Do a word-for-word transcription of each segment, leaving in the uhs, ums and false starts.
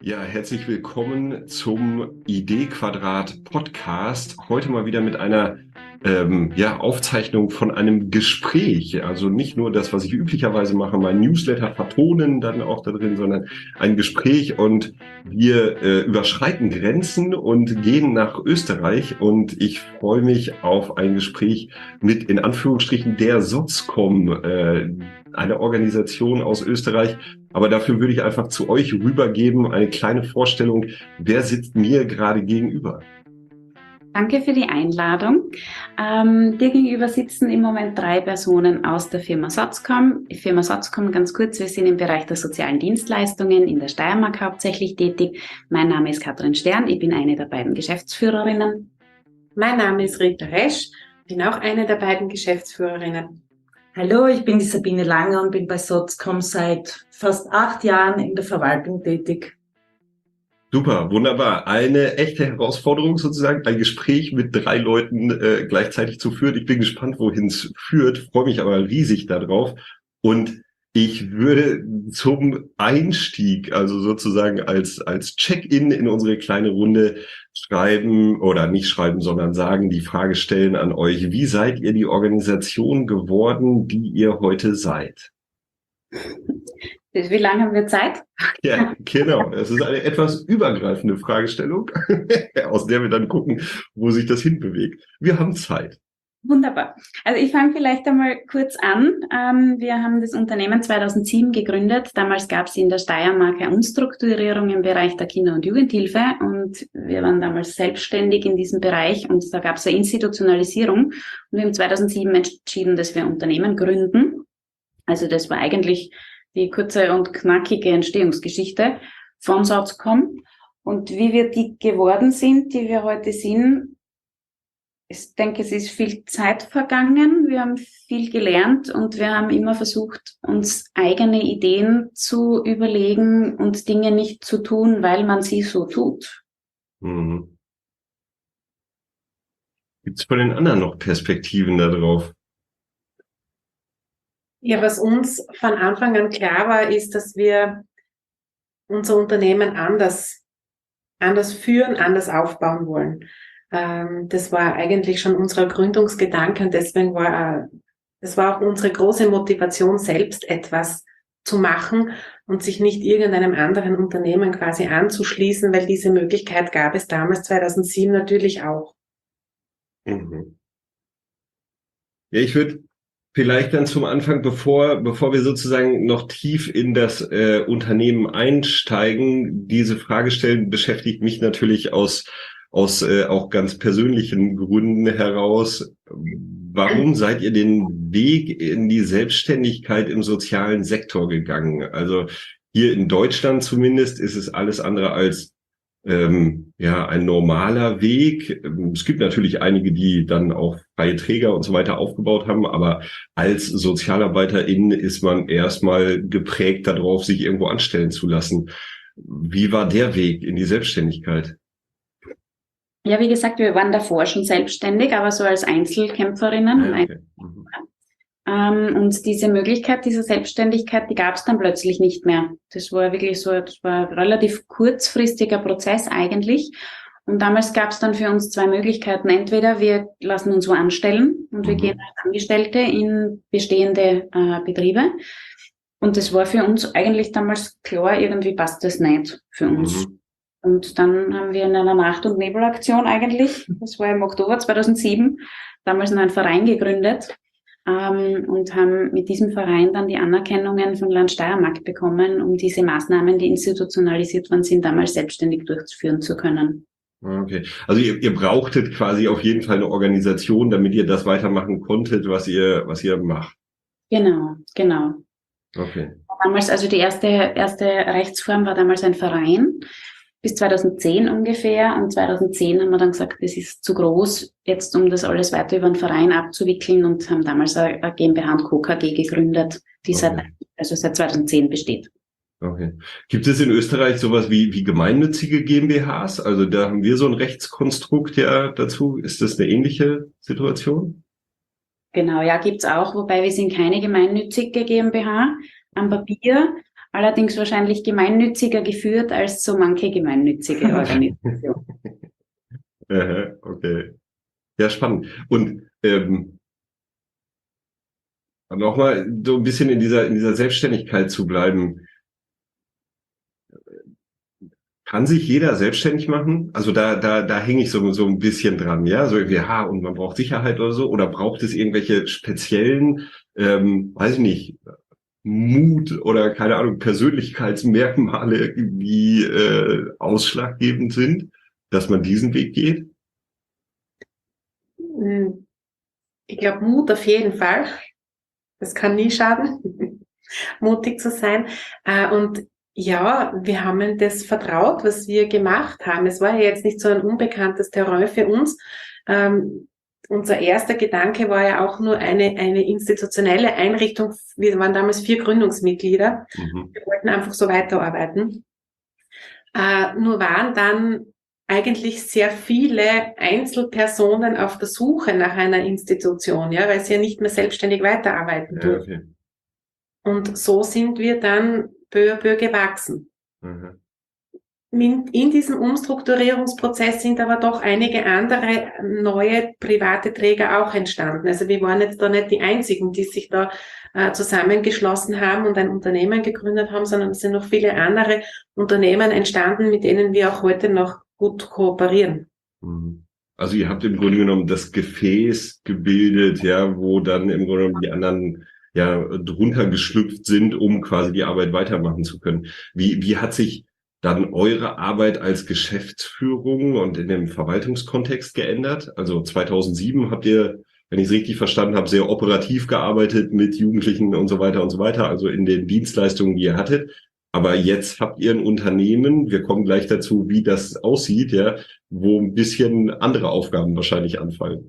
Ja, herzlich willkommen zum Idee-Quadrat-Podcast. Heute mal wieder mit einer ähm, ja, Aufzeichnung von einem Gespräch. Also nicht nur das, was ich üblicherweise mache, mein Newsletter vertonen dann auch da drin, sondern ein Gespräch. Und wir äh, überschreiten Grenzen und gehen nach Österreich. Und ich freue mich auf ein Gespräch mit, in Anführungsstrichen, der Sotzcom, äh, eine Organisation aus Österreich. Aber dafür würde ich einfach zu euch rübergeben, eine kleine Vorstellung. Wer sitzt mir gerade gegenüber? Danke für die Einladung. Ähm, dir gegenüber sitzen im Moment drei Personen aus der Firma Sotzcom. Die Firma Sotzcom, ganz kurz, wir sind im Bereich der sozialen Dienstleistungen in der Steiermark hauptsächlich tätig. Mein Name ist Katrin Stern, ich bin eine der beiden Geschäftsführerinnen. Mein Name ist Rita Resch, bin auch eine der beiden Geschäftsführerinnen. Hallo, ich bin die Sabine Langer und bin bei Sotzcom seit fast acht Jahren in der Verwaltung tätig. Super, wunderbar. Eine echte Herausforderung sozusagen, ein Gespräch mit drei Leuten äh, gleichzeitig zu führen. Ich bin gespannt, wohin es führt, freue mich aber riesig darauf. Und ich würde zum Einstieg, also sozusagen als als Check-in in unsere kleine Runde schreiben oder nicht schreiben, sondern sagen, die Frage stellen an euch: Wie seid ihr die Organisation geworden, die ihr heute seid? Wie lange haben wir Zeit? Ja, genau. Es ist eine etwas übergreifende Fragestellung, aus der wir dann gucken, wo sich das hinbewegt. Wir haben Zeit. Wunderbar. Also ich fange vielleicht einmal kurz an. Ähm, wir haben das Unternehmen zweitausendsieben gegründet. Damals gab es in der Steiermark eine Umstrukturierung im Bereich der Kinder- und Jugendhilfe und wir waren damals selbstständig in diesem Bereich und da gab es eine Institutionalisierung und wir haben zweitausendsieben entschieden, dass wir ein Unternehmen gründen. Also das war eigentlich die kurze und knackige Entstehungsgeschichte von Sotzcom. Und wie wir die geworden sind, die wir heute sind, ich denke, es ist viel Zeit vergangen. Wir haben viel gelernt und wir haben immer versucht, uns eigene Ideen zu überlegen und Dinge nicht zu tun, weil man sie so tut. Mhm. Gibt es von den anderen noch Perspektiven darauf? Ja, was uns von Anfang an klar war, ist, dass wir unser Unternehmen anders, anders führen, anders aufbauen wollen. Ähm, das war eigentlich schon unser Gründungsgedanke und deswegen war, das war auch unsere große Motivation, selbst etwas zu machen und sich nicht irgendeinem anderen Unternehmen quasi anzuschließen, weil diese Möglichkeit gab es damals zweitausendsieben natürlich auch. Mhm. Ja, ich würde vielleicht dann zum Anfang, bevor bevor wir sozusagen noch tief in das äh, Unternehmen einsteigen, diese Frage stellen, beschäftigt mich natürlich aus aus äh, auch ganz persönlichen Gründen heraus. Warum seid ihr den Weg in die Selbstständigkeit im sozialen Sektor gegangen? Also hier in Deutschland zumindest ist es alles andere als ähm, ja ein normaler Weg. Es gibt natürlich einige, die dann auch freie Träger und so weiter aufgebaut haben, aber als Sozialarbeiterin ist man erstmal geprägt darauf, sich irgendwo anstellen zu lassen. Wie war der Weg in die Selbstständigkeit? Ja, wie gesagt, wir waren davor schon selbstständig, aber so als Einzelkämpferinnen. Ah, okay. Mhm. Ähm, und diese Möglichkeit dieser Selbstständigkeit, die gab es dann plötzlich nicht mehr. Das war wirklich so, das war ein relativ kurzfristiger Prozess eigentlich. Und damals gab es dann für uns zwei Möglichkeiten. Entweder wir lassen uns wo anstellen und wir Mhm. gehen als Angestellte in bestehende äh, Betriebe. Und das war für uns eigentlich damals klar, irgendwie passt das nicht für uns. Mhm. Und dann haben wir in einer Nacht- und Nebelaktion eigentlich, das war im Oktober zweitausendsieben, damals einen Verein gegründet ähm, und haben mit diesem Verein dann die Anerkennungen von Land Steiermark bekommen, um diese Maßnahmen, die institutionalisiert worden sind, damals selbstständig durchführen zu können. Okay. Also ihr, ihr brauchtet quasi auf jeden Fall eine Organisation, damit ihr das weitermachen konntet, was ihr, was ihr macht. Genau, genau. Okay. Damals, also die erste, erste Rechtsform war damals ein Verein. Bis zweitausendzehn ungefähr. Und zweitausendzehn haben wir dann gesagt, das ist zu groß, jetzt um das alles weiter über einen Verein abzuwickeln und haben damals eine GmbH und Co. K G gegründet, die Okay. seit, also seit zweitausendzehn besteht. Okay. Gibt es in Österreich sowas wie, wie gemeinnützige GmbHs? Also da haben wir so ein Rechtskonstrukt ja dazu. Ist das eine ähnliche Situation? Genau, ja, gibt's auch, wobei wir sind keine gemeinnützige GmbH am Papier. allerdings wahrscheinlich gemeinnütziger geführt als so manche gemeinnützige Organisation. Aha, okay. Ja, spannend. Und ähm, nochmal so ein bisschen in dieser in dieser Selbstständigkeit zu bleiben. Kann sich jeder selbstständig machen? Also da da da hänge ich so so ein bisschen dran, ja, so irgendwie, ha, und man braucht Sicherheit oder so, oder braucht es irgendwelche speziellen, ähm, weiß ich nicht, Mut oder keine Ahnung, Persönlichkeitsmerkmale, die äh, ausschlaggebend sind, dass man diesen Weg geht? Ich glaube, Mut auf jeden Fall. Das kann nie schaden, mutig zu sein. Und ja, wir haben das vertraut, was wir gemacht haben. Es war ja jetzt nicht so ein unbekanntes Terrain für uns. Ähm, unser erster Gedanke war ja auch nur eine, eine institutionelle Einrichtung. Wir waren damals vier Gründungsmitglieder. Mhm. Wir wollten einfach so weiterarbeiten. Äh, nur waren dann eigentlich sehr viele Einzelpersonen auf der Suche nach einer Institution, ja, weil sie ja nicht mehr selbstständig weiterarbeiten durften. Ja, okay. Und so sind wir dann peu à peu gewachsen. Mhm. In, in diesem Umstrukturierungsprozess sind aber doch einige andere neue private Träger auch entstanden. Also wir waren jetzt da nicht die einzigen, die sich da äh, zusammengeschlossen haben und ein Unternehmen gegründet haben, sondern es sind noch viele andere Unternehmen entstanden, mit denen wir auch heute noch gut kooperieren. Also ihr habt im Grunde genommen das Gefäß gebildet, ja, wo dann im Grunde genommen die anderen ja drunter geschlüpft sind, um quasi die Arbeit weitermachen zu können. Wie wie hat sich dann eure Arbeit als Geschäftsführung und in dem Verwaltungskontext geändert? Also zweitausendsieben habt ihr, wenn ich es richtig verstanden habe, sehr operativ gearbeitet mit Jugendlichen und so weiter und so weiter, also in den Dienstleistungen, die ihr hattet. Aber jetzt habt ihr ein Unternehmen, wir kommen gleich dazu, wie das aussieht, ja, wo ein bisschen andere Aufgaben wahrscheinlich anfallen.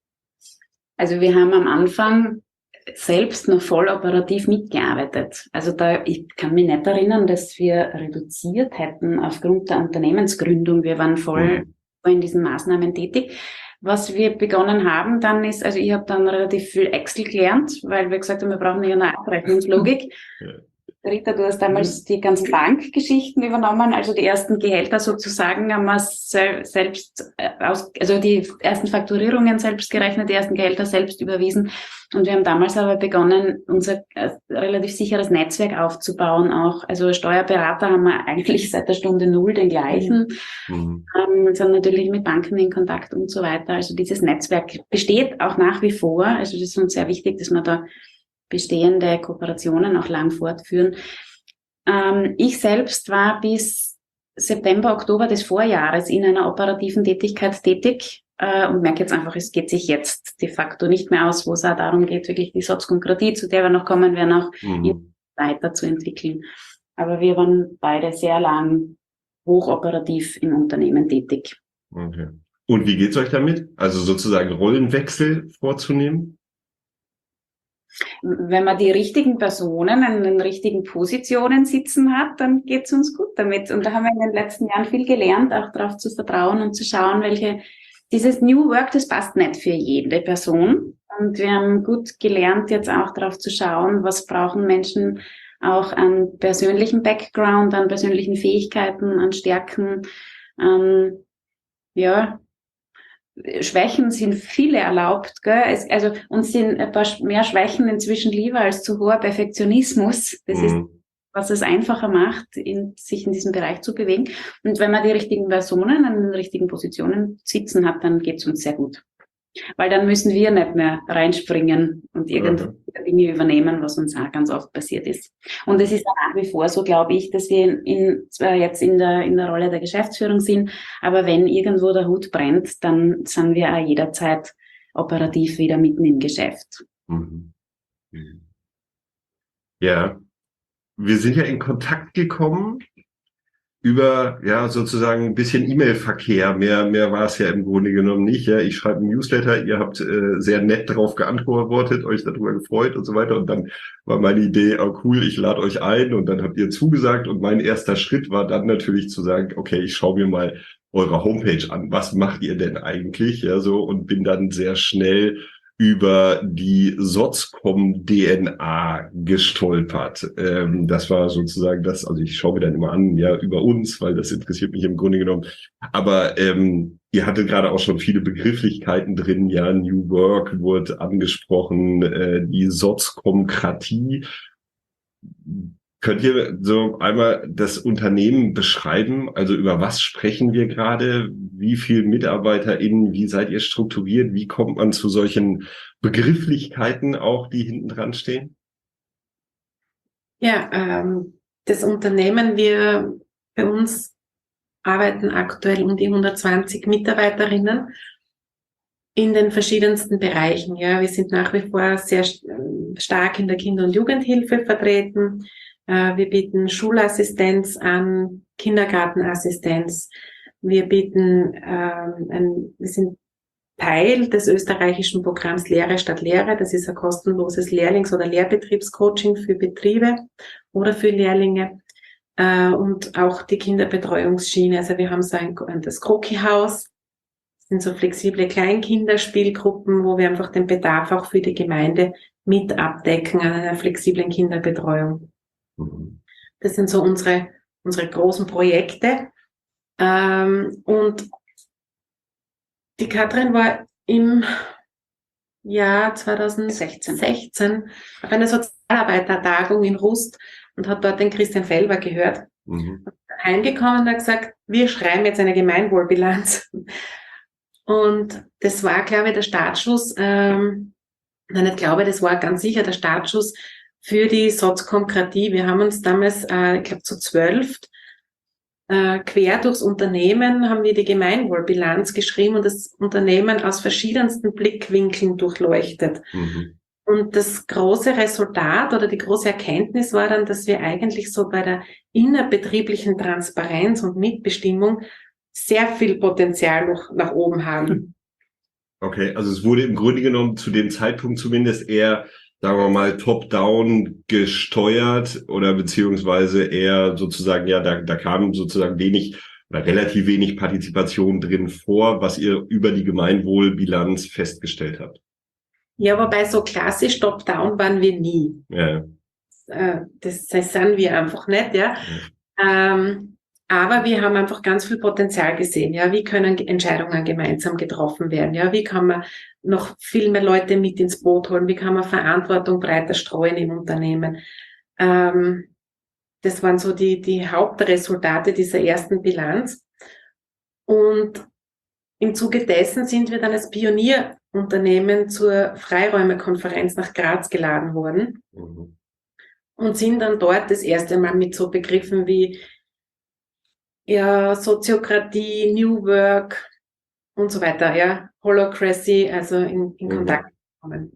Also wir haben am Anfang selbst noch voll operativ mitgearbeitet. Also da, ich kann mich nicht erinnern, dass wir reduziert hätten aufgrund der Unternehmensgründung. Wir waren voll mhm. in diesen Maßnahmen tätig. Was wir begonnen haben dann ist, also ich habe dann relativ viel Excel gelernt, weil wir gesagt haben, wir brauchen ja eine Abrechnungslogik. Ja. Rita, du hast damals die ganzen Bankgeschichten übernommen, also die ersten Gehälter sozusagen haben wir selbst aus, also die ersten Fakturierungen selbst gerechnet, die ersten Gehälter selbst überwiesen. Und wir haben damals aber begonnen, unser relativ sicheres Netzwerk aufzubauen auch. Also Steuerberater haben wir eigentlich seit der Stunde Null den gleichen, mhm. ähm, sind natürlich mit Banken in Kontakt und so weiter. Also dieses Netzwerk besteht auch nach wie vor. Also das ist uns sehr wichtig, dass wir da bestehende Kooperationen auch lang fortführen. Ähm, ich selbst war bis September, Oktober des Vorjahres in einer operativen Tätigkeit tätig äh, und merke jetzt einfach, es geht sich jetzt de facto nicht mehr aus, wo es auch darum geht, wirklich die Soziokratie, zu der wir noch kommen werden, auch mhm. weiterzuentwickeln. Aber wir waren beide sehr lang hochoperativ im Unternehmen tätig. Okay. Und wie geht's euch damit? Also sozusagen Rollenwechsel vorzunehmen? Wenn man die richtigen Personen an den richtigen Positionen sitzen hat, dann geht's uns gut damit. Und da haben wir in den letzten Jahren viel gelernt, auch darauf zu vertrauen und zu schauen, welche, dieses New Work, das passt nicht für jede Person. Und wir haben gut gelernt, jetzt auch darauf zu schauen, was brauchen Menschen auch an persönlichem Background, an persönlichen Fähigkeiten, an Stärken, ähm, ja, Schwächen sind viele erlaubt, gell? Es, also uns sind ein paar mehr Schwächen inzwischen lieber als zu hoher Perfektionismus. Das mhm. ist, was es einfacher macht, in, sich in diesem Bereich zu bewegen. Und wenn man die richtigen Personen an den richtigen Positionen sitzen hat, dann geht's uns sehr gut. Weil dann müssen wir nicht mehr reinspringen und irgendwelche mhm. Dinge übernehmen, was uns auch ganz oft passiert ist. Und es ist nach wie vor so, glaube ich, dass wir in, zwar jetzt in der, in der Rolle der Geschäftsführung sind, aber wenn irgendwo der Hut brennt, dann sind wir auch jederzeit operativ wieder mitten im Geschäft. Mhm. Ja, wir sind ja in Kontakt gekommen über, ja, sozusagen ein bisschen E-Mail-Verkehr. Mehr, mehr war es ja im Grunde genommen nicht. Ja, ich schreibe ein Newsletter, ihr habt äh, sehr nett darauf geantwortet, euch darüber gefreut und so weiter. Und dann war meine Idee, oh cool, ich lade euch ein. Und dann habt ihr zugesagt. Und mein erster Schritt war dann natürlich zu sagen, okay, ich schaue mir mal eure Homepage an. Was macht ihr denn eigentlich? Ja, so, und bin dann sehr schnell über die Sotzcom-D N A gestolpert. Ähm, das war sozusagen das, also ich schaue mir dann immer an, ja, über uns, weil das interessiert mich im Grunde genommen. Aber ähm, ihr hattet gerade auch schon viele Begrifflichkeiten drin, ja, New Work wurde angesprochen, äh, die Sotzkomkratie. Könnt ihr so einmal das Unternehmen beschreiben? Also über was sprechen wir gerade? Wie viele MitarbeiterInnen? Wie seid ihr strukturiert? Wie kommt man zu solchen Begrifflichkeiten auch, die hinten dran stehen? Ja, ähm, das Unternehmen, wir bei uns arbeiten aktuell um die hundertzwanzig Mitarbeiterinnen in den verschiedensten Bereichen. Ja, wir sind nach wie vor sehr stark in der Kinder- und Jugendhilfe vertreten. Wir bieten Schulassistenz an, Kindergartenassistenz. Wir bieten, ähm, ein, wir sind Teil des österreichischen Programms Lehre statt Lehre. Das ist ein kostenloses Lehrlings- oder Lehrbetriebscoaching für Betriebe oder für Lehrlinge. Äh, und auch die Kinderbetreuungsschiene. Also wir haben so ein, das Kroki-Haus. Das sind so flexible Kleinkinderspielgruppen, wo wir einfach den Bedarf auch für die Gemeinde mit abdecken an einer flexiblen Kinderbetreuung. Das sind so unsere, unsere großen Projekte. Ähm, und die Katrin war im Jahr zweitausendsechzehn auf einer Sozialarbeitertagung in Rust und hat dort den Christian Felber gehört. Mhm. Heimgekommen und hat gesagt, wir schreiben jetzt eine Gemeinwohlbilanz. Und das war, glaube ich, der Startschuss, ähm, nein, ich glaube, das war ganz sicher der Startschuss für die Sotzkomkratie. Wir haben uns damals, äh, ich glaube, zu zwölf äh, quer durchs Unternehmen haben wir die Gemeinwohlbilanz geschrieben und das Unternehmen aus verschiedensten Blickwinkeln durchleuchtet. Mhm. Und das große Resultat oder die große Erkenntnis war dann, dass wir eigentlich so bei der innerbetrieblichen Transparenz und Mitbestimmung sehr viel Potenzial noch nach oben haben. Okay, also es wurde im Grunde genommen zu dem Zeitpunkt zumindest eher, sagen wir mal, top-down gesteuert oder beziehungsweise eher sozusagen, ja, da, da kam sozusagen wenig oder relativ wenig Partizipation drin vor, was ihr über die Gemeinwohlbilanz festgestellt habt. Ja, wobei so klassisch top-down waren wir nie. Ja. Das, das sind wir einfach nicht, ja. ja. Ähm, aber wir haben einfach ganz viel Potenzial gesehen, ja. Wie können Entscheidungen gemeinsam getroffen werden, ja. Wie kann man noch viel mehr Leute mit ins Boot holen? Wie kann man Verantwortung breiter streuen im Unternehmen? Ähm, das waren so die, die Hauptresultate dieser ersten Bilanz. Und im Zuge dessen sind wir dann als Pionierunternehmen zur Freiräumekonferenz nach Graz geladen worden mhm. und sind dann dort das erste Mal mit so Begriffen wie ja, Soziokratie, New Work und so weiter, ja, Holacracy, also in, in mhm. Kontakt gekommen.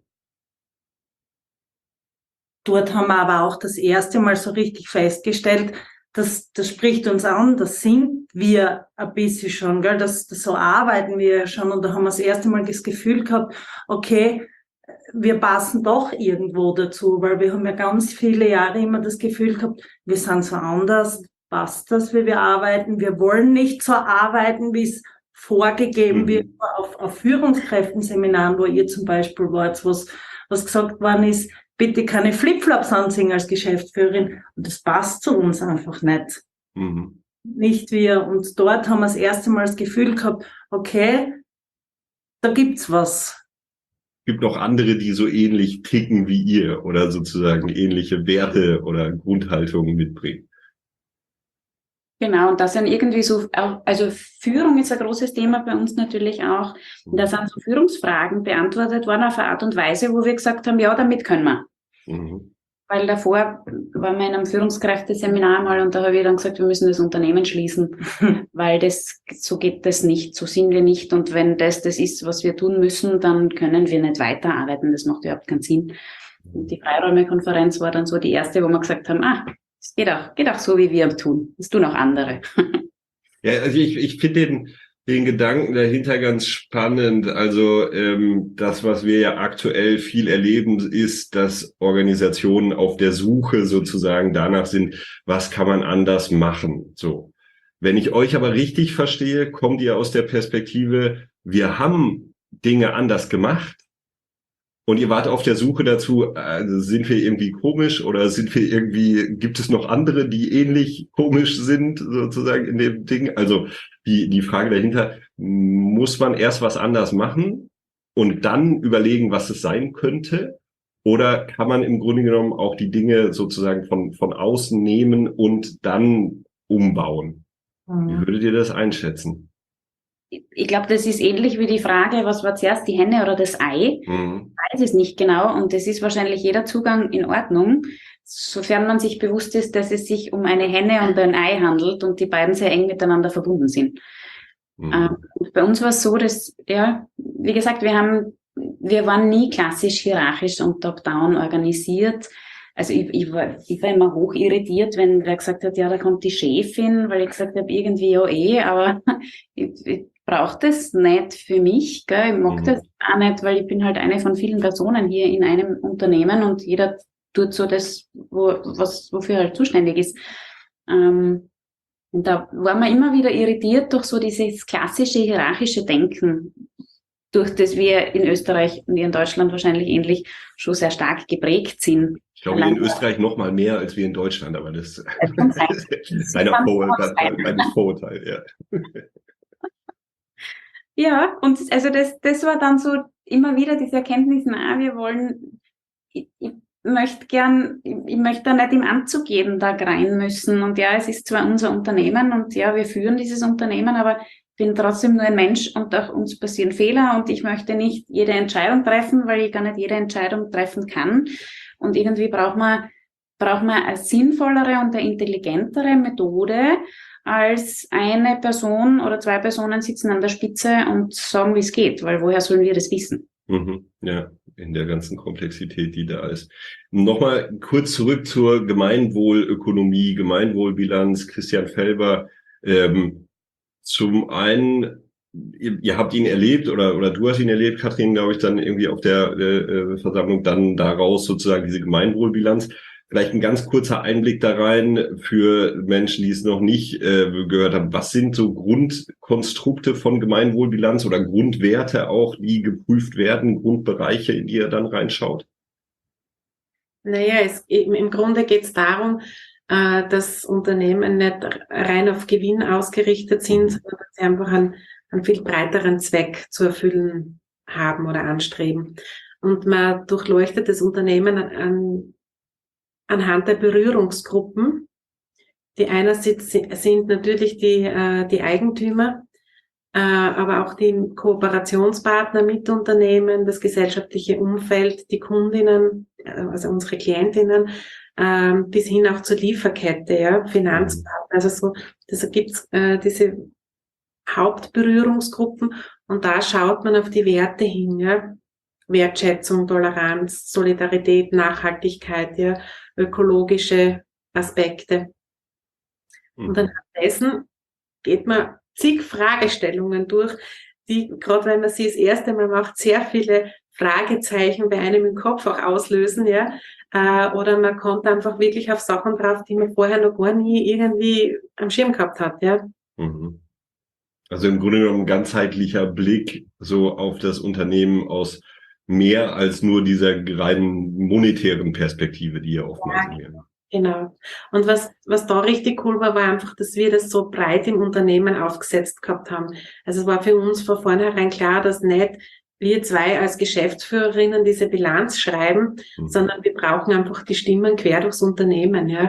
Dort haben wir aber auch das erste Mal so richtig festgestellt, das, das spricht uns an, das sind wir ein bisschen schon, gell? Das, das so arbeiten wir schon und da haben wir das erste Mal das Gefühl gehabt, okay, wir passen doch irgendwo dazu, weil wir haben ja ganz viele Jahre immer das Gefühl gehabt, wir sind so anders, passt das, wie wir arbeiten, wir wollen nicht so arbeiten, wie es vorgegeben mhm. wird auf, auf Führungskräftenseminaren, wo ihr zum Beispiel wart, was, was gesagt worden ist, bitte keine Flipflops anziehen als Geschäftsführerin. Und das passt zu uns einfach nicht. Mhm. Nicht wir. Und dort haben wir das erste Mal das Gefühl gehabt, okay, da gibt's was. Es gibt noch andere, die so ähnlich ticken wie ihr oder sozusagen ähnliche Werte oder Grundhaltungen mitbringen. Genau, und das sind irgendwie so, also Führung ist ein großes Thema bei uns natürlich auch. Und da sind so Führungsfragen beantwortet worden auf eine Art und Weise, wo wir gesagt haben, ja, damit können wir. Mhm. Weil davor waren wir in einem Führungskräfteseminar mal und da habe ich dann gesagt, wir müssen das Unternehmen schließen, weil das, so geht das nicht, so sind wir nicht. Und wenn das das ist, was wir tun müssen, dann können wir nicht weiterarbeiten. Das macht überhaupt keinen Sinn. Und die Freiräumekonferenz war dann so die erste, wo wir gesagt haben, ah, es geht auch, geht auch so, wie wir tun. Das tun auch andere. Ja, also ich, ich finde den, den Gedanken dahinter ganz spannend. Also ähm, das, was wir ja aktuell viel erleben, ist, dass Organisationen auf der Suche sozusagen danach sind, was kann man anders machen. So, wenn ich euch aber richtig verstehe, kommt ihr aus der Perspektive, wir haben Dinge anders gemacht Und ihr wart auf der Suche dazu, also sind wir irgendwie komisch oder sind wir irgendwie, gibt es noch andere, die ähnlich komisch sind, sozusagen in dem Ding? Also die, die Frage dahinter, muss man erst was anders machen und dann überlegen, was es sein könnte? Oder kann man im Grunde genommen auch die Dinge sozusagen von, von außen nehmen und dann umbauen? Mhm. Wie würdet ihr das einschätzen? Ich glaube, das ist ähnlich wie die Frage, was war zuerst, die Henne oder das Ei? Mhm. Ich weiß es nicht genau und es ist wahrscheinlich jeder Zugang in Ordnung, sofern man sich bewusst ist, dass es sich um eine Henne und ein Ei handelt und die beiden sehr eng miteinander verbunden sind. Mhm. Ähm, und bei uns war es so, dass, ja, wie gesagt, wir haben, wir waren nie klassisch hierarchisch und top-down organisiert. Also ich, ich, war, ich war immer hoch irritiert, wenn wer gesagt hat, ja, da kommt die Chefin, weil ich gesagt habe, irgendwie ja eh, aber ich, ich brauche das nicht für mich, gell? Ich mag Mhm. das auch nicht, weil ich bin halt eine von vielen Personen hier in einem Unternehmen und jeder tut so das, wo, was, wofür er halt zuständig ist. Ähm, und da war man immer wieder irritiert durch so dieses klassische hierarchische Denken, durch das wir in Österreich und in Deutschland wahrscheinlich ähnlich schon sehr stark geprägt sind. Ich glaube, in Österreich noch mal mehr als wir in Deutschland, aber das kann sein. ist ein kleines Vorurteil, ja. Ja, und also das, das war dann so immer wieder diese Erkenntnis, na, wir wollen, ich, ich möchte gern, ich, ich möchte da nicht im Anzug jeden Tag rein müssen. Und ja, es ist zwar unser Unternehmen und ja, wir führen dieses Unternehmen, aber ich bin trotzdem nur ein Mensch und auch uns passieren Fehler und ich möchte nicht jede Entscheidung treffen, weil ich gar nicht jede Entscheidung treffen kann. Und irgendwie braucht man, braucht man eine sinnvollere und eine intelligentere Methode, als eine Person oder zwei Personen sitzen an der Spitze und sagen, wie es geht, weil woher sollen wir das wissen? Mhm, ja, in der ganzen Komplexität, die da ist. Nochmal kurz zurück zur Gemeinwohlökonomie, Gemeinwohlbilanz, Christian Felber. Ähm, zum einen, ihr, ihr habt ihn erlebt oder oder du hast ihn erlebt, Katrin, glaube ich, dann irgendwie auf der äh, Versammlung, dann daraus sozusagen diese Gemeinwohlbilanz. Vielleicht ein ganz kurzer Einblick da rein für Menschen, die es noch nicht äh, gehört haben. Was sind so Grundkonstrukte von Gemeinwohlbilanz oder Grundwerte auch, die geprüft werden, Grundbereiche, in die ihr dann reinschaut? Naja, es, im Grunde geht es darum, äh, dass Unternehmen nicht rein auf Gewinn ausgerichtet sind, sondern dass sie einfach einen, einen viel breiteren Zweck zu erfüllen haben oder anstreben. Und man durchleuchtet das Unternehmen an, an anhand der Berührungsgruppen. Die einerseits sind natürlich die, äh, die Eigentümer, äh, aber auch die Kooperationspartner, Mitunternehmen, das gesellschaftliche Umfeld, die Kundinnen, also unsere Klientinnen, äh, bis hin auch zur Lieferkette, ja, Finanzpartner. Also so, das gibt's äh, diese Hauptberührungsgruppen und da schaut man auf die Werte hin, ja. Wertschätzung, Toleranz, Solidarität, Nachhaltigkeit, ja, ökologische Aspekte. Mhm. Und anhand dessen geht man zig Fragestellungen durch, die, gerade wenn man sie das erste Mal macht, sehr viele Fragezeichen bei einem im Kopf auch auslösen, ja, äh, oder man kommt einfach wirklich auf Sachen drauf, die man vorher noch gar nie irgendwie am Schirm gehabt hat, ja. Mhm. Also im Grunde genommen ein ganzheitlicher Blick so auf das Unternehmen aus mehr als nur dieser reinen monetären Perspektive, die ihr oftmals ja, genau. Und was, was da richtig cool war, war einfach, dass wir das so breit im Unternehmen aufgesetzt gehabt haben. Also es war für uns von vornherein klar, dass nicht wir zwei als Geschäftsführerinnen diese Bilanz schreiben, mhm. sondern wir brauchen einfach die Stimmen quer durchs Unternehmen, ja.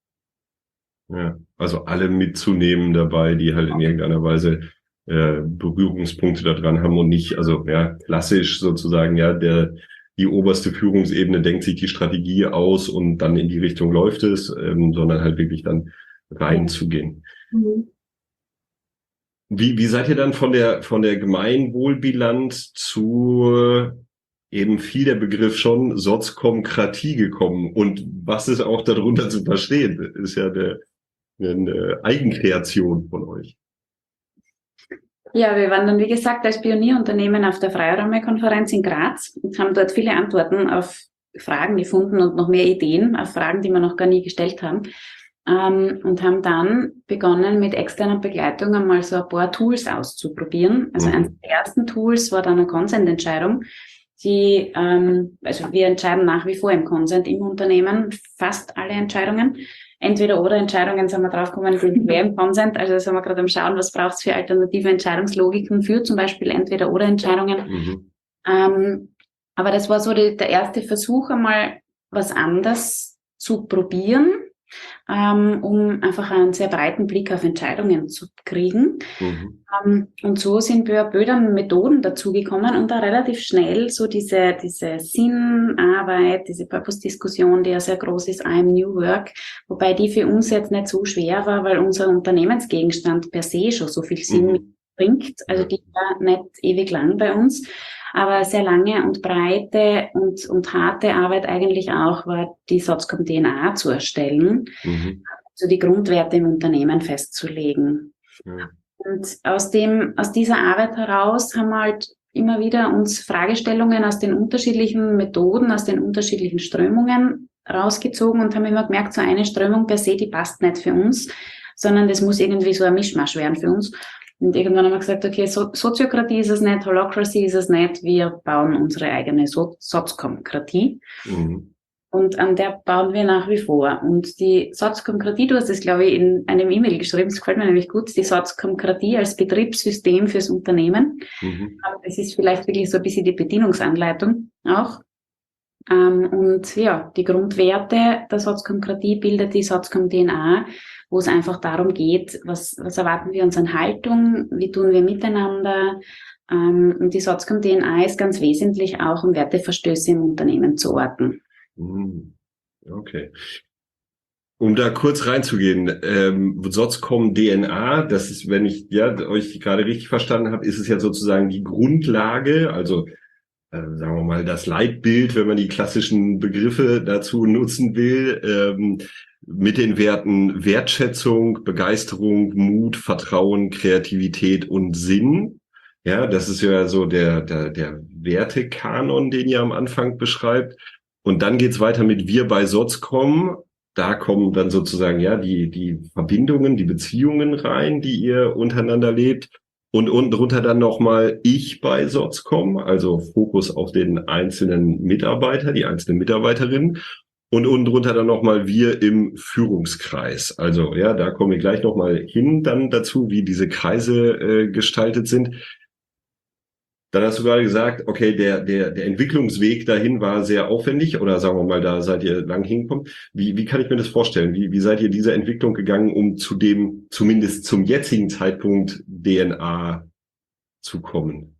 Ja, also alle mitzunehmen dabei, die halt in irgendeiner Weise äh, Berührungspunkte da dran haben und nicht, also ja, klassisch sozusagen, ja, der die oberste Führungsebene denkt sich die Strategie aus und dann in die Richtung läuft es, ähm, sondern halt wirklich dann reinzugehen. Mhm. Wie, wie seid ihr dann von der von der Gemeinwohlbilanz zu eben viel der Begriff schon Soziokratie gekommen? Und was ist auch darunter zu verstehen? Das ist ja eine, eine Eigenkreation von euch. Ja, wir waren dann, wie gesagt, als Pionierunternehmen auf der Freiräume-Konferenz in Graz und haben dort viele Antworten auf Fragen gefunden und noch mehr Ideen auf Fragen, die wir noch gar nie gestellt haben. Ähm, und haben dann begonnen, mit externer Begleitung einmal so ein paar Tools auszuprobieren. Also mhm. eines der ersten Tools war dann eine Consent-Entscheidung. die, ähm, also wir entscheiden nach wie vor im Consent im Unternehmen fast alle Entscheidungen. Entweder oder Entscheidungen sind wir draufgekommen, sind wir im Consent. Also sind wir gerade am Schauen, was braucht es für alternative Entscheidungslogiken für zum Beispiel Entweder oder Entscheidungen. Mhm. Ähm, aber das war so die, der erste Versuch, einmal was anderes zu probieren, ähm, um einfach einen sehr breiten Blick auf Entscheidungen zu kriegen. Mhm. Ähm, und so sind wir dann Methoden dazugekommen und da relativ schnell so diese, diese Sinnarbeit, diese Purpose-Diskussion, die ja sehr groß ist, I am New Work, wobei die für uns jetzt nicht so schwer war, weil unser Unternehmensgegenstand per se schon so viel Sinn Mhm. bringt. Also Ja. die war nicht ewig lang bei uns, aber sehr lange und breite und, und harte Arbeit eigentlich auch war, die Sotzcom D N A zu erstellen, Mhm. also die Grundwerte im Unternehmen festzulegen. Ja. Und aus dem, aus dieser Arbeit heraus haben wir halt immer wieder uns Fragestellungen aus den unterschiedlichen Methoden, aus den unterschiedlichen Strömungen rausgezogen und haben immer gemerkt, so eine Strömung per se, die passt nicht für uns, sondern das muss irgendwie so ein Mischmasch werden für uns. Und irgendwann haben wir gesagt, okay, so Soziokratie ist es nicht, Holacracy ist es nicht, wir bauen unsere eigene so Sotzkomkratie. Mhm. Und an der bauen wir nach wie vor. Und die Sotzkomkratie, du hast es, glaube ich, in einem E-Mail geschrieben, das gefällt mir nämlich gut, die Sotzkomkratie als Betriebssystem fürs Unternehmen. Mhm. Aber das ist vielleicht wirklich so ein bisschen die Bedienungsanleitung auch. Ähm, und ja, die Grundwerte der Sotzkomkratie bildet die Sotzcom D N A, wo es einfach darum geht, was, was erwarten wir uns an Haltung, wie tun wir miteinander. Ähm, und die Sotzcom D N A ist ganz wesentlich auch, um Werteverstöße im Unternehmen zu orten. Mhm. Okay. Um da kurz reinzugehen, ähm, Sotzcom D N A, das ist, wenn ich ja euch gerade richtig verstanden habe, ist es ja sozusagen die Grundlage, also äh, sagen wir mal das Leitbild, wenn man die klassischen Begriffe dazu nutzen will, ähm, mit den Werten Wertschätzung, Begeisterung, Mut, Vertrauen, Kreativität und Sinn. Ja, das ist ja so der der der Wertekanon, den ihr am Anfang beschreibt. Und dann geht's weiter mit Wir bei Sotzcom. Da kommen dann sozusagen ja die die Verbindungen, die Beziehungen rein, die ihr untereinander lebt. Und unten drunter dann nochmal Ich bei Sotzcom, also Fokus auf den einzelnen Mitarbeiter, die einzelnen Mitarbeiterinnen. Und unten drunter dann nochmal Wir im Führungskreis. Also ja, da kommen wir gleich nochmal hin dann dazu, wie diese Kreise äh, gestaltet sind. Dann hast du gerade gesagt, okay, der, der, der Entwicklungsweg dahin war sehr aufwendig oder sagen wir mal, da seid ihr lang hingekommen. Wie, wie kann ich mir das vorstellen? Wie, wie seid ihr dieser Entwicklung gegangen, um zu dem, zumindest zum jetzigen Zeitpunkt D N A zu kommen?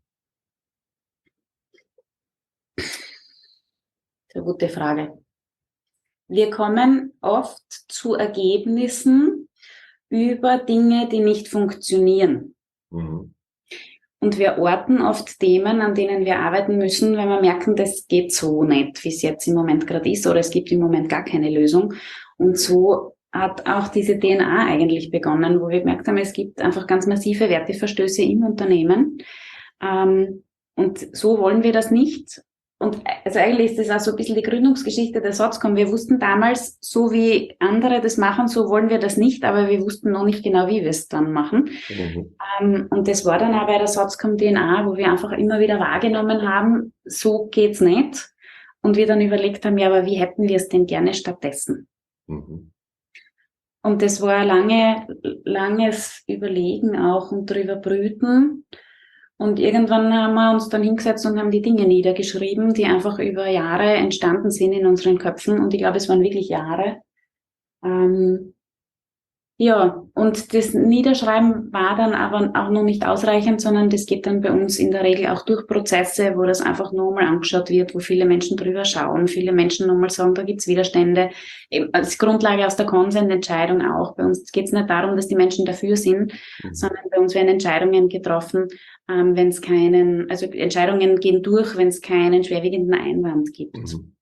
Sehr gute Frage. Wir kommen oft zu Ergebnissen über Dinge, die nicht funktionieren. Mhm. Und wir orten oft Themen, an denen wir arbeiten müssen, wenn wir merken, das geht so nicht, wie es jetzt im Moment gerade ist, oder es gibt im Moment gar keine Lösung. Und so hat auch diese D N A eigentlich begonnen, wo wir gemerkt haben, es gibt einfach ganz massive Werteverstöße im Unternehmen. Ähm, und so wollen wir das nicht. Und also eigentlich ist das auch so ein bisschen die Gründungsgeschichte der Sotzcom. Wir wussten damals, so wie andere das machen, so wollen wir das nicht, aber wir wussten noch nicht genau, wie wir es dann machen. Mhm. Ähm, und das war dann auch bei der Sotzcom D N A, wo wir einfach immer wieder wahrgenommen haben, so geht's nicht. Und wir dann überlegt haben, ja, aber wie hätten wir es denn gerne stattdessen? Mhm. Und das war lange, langes Überlegen auch und drüber brüten. Und irgendwann haben wir uns dann hingesetzt und haben die Dinge niedergeschrieben, die einfach über Jahre entstanden sind in unseren Köpfen. Und ich glaube, es waren wirklich Jahre. Ähm, ja, und das Niederschreiben war dann aber auch noch nicht ausreichend, sondern das geht dann bei uns in der Regel auch durch Prozesse, wo das einfach nochmal angeschaut wird, wo viele Menschen drüber schauen, viele Menschen nochmal sagen, da gibt's Widerstände. Eben als Grundlage aus der Konsensentscheidung auch. Bei uns geht's nicht darum, dass die Menschen dafür sind, Mhm. sondern bei uns werden Entscheidungen getroffen, ähm, wenn es keinen, also Entscheidungen gehen durch, wenn es keinen schwerwiegenden Einwand gibt. Mhm.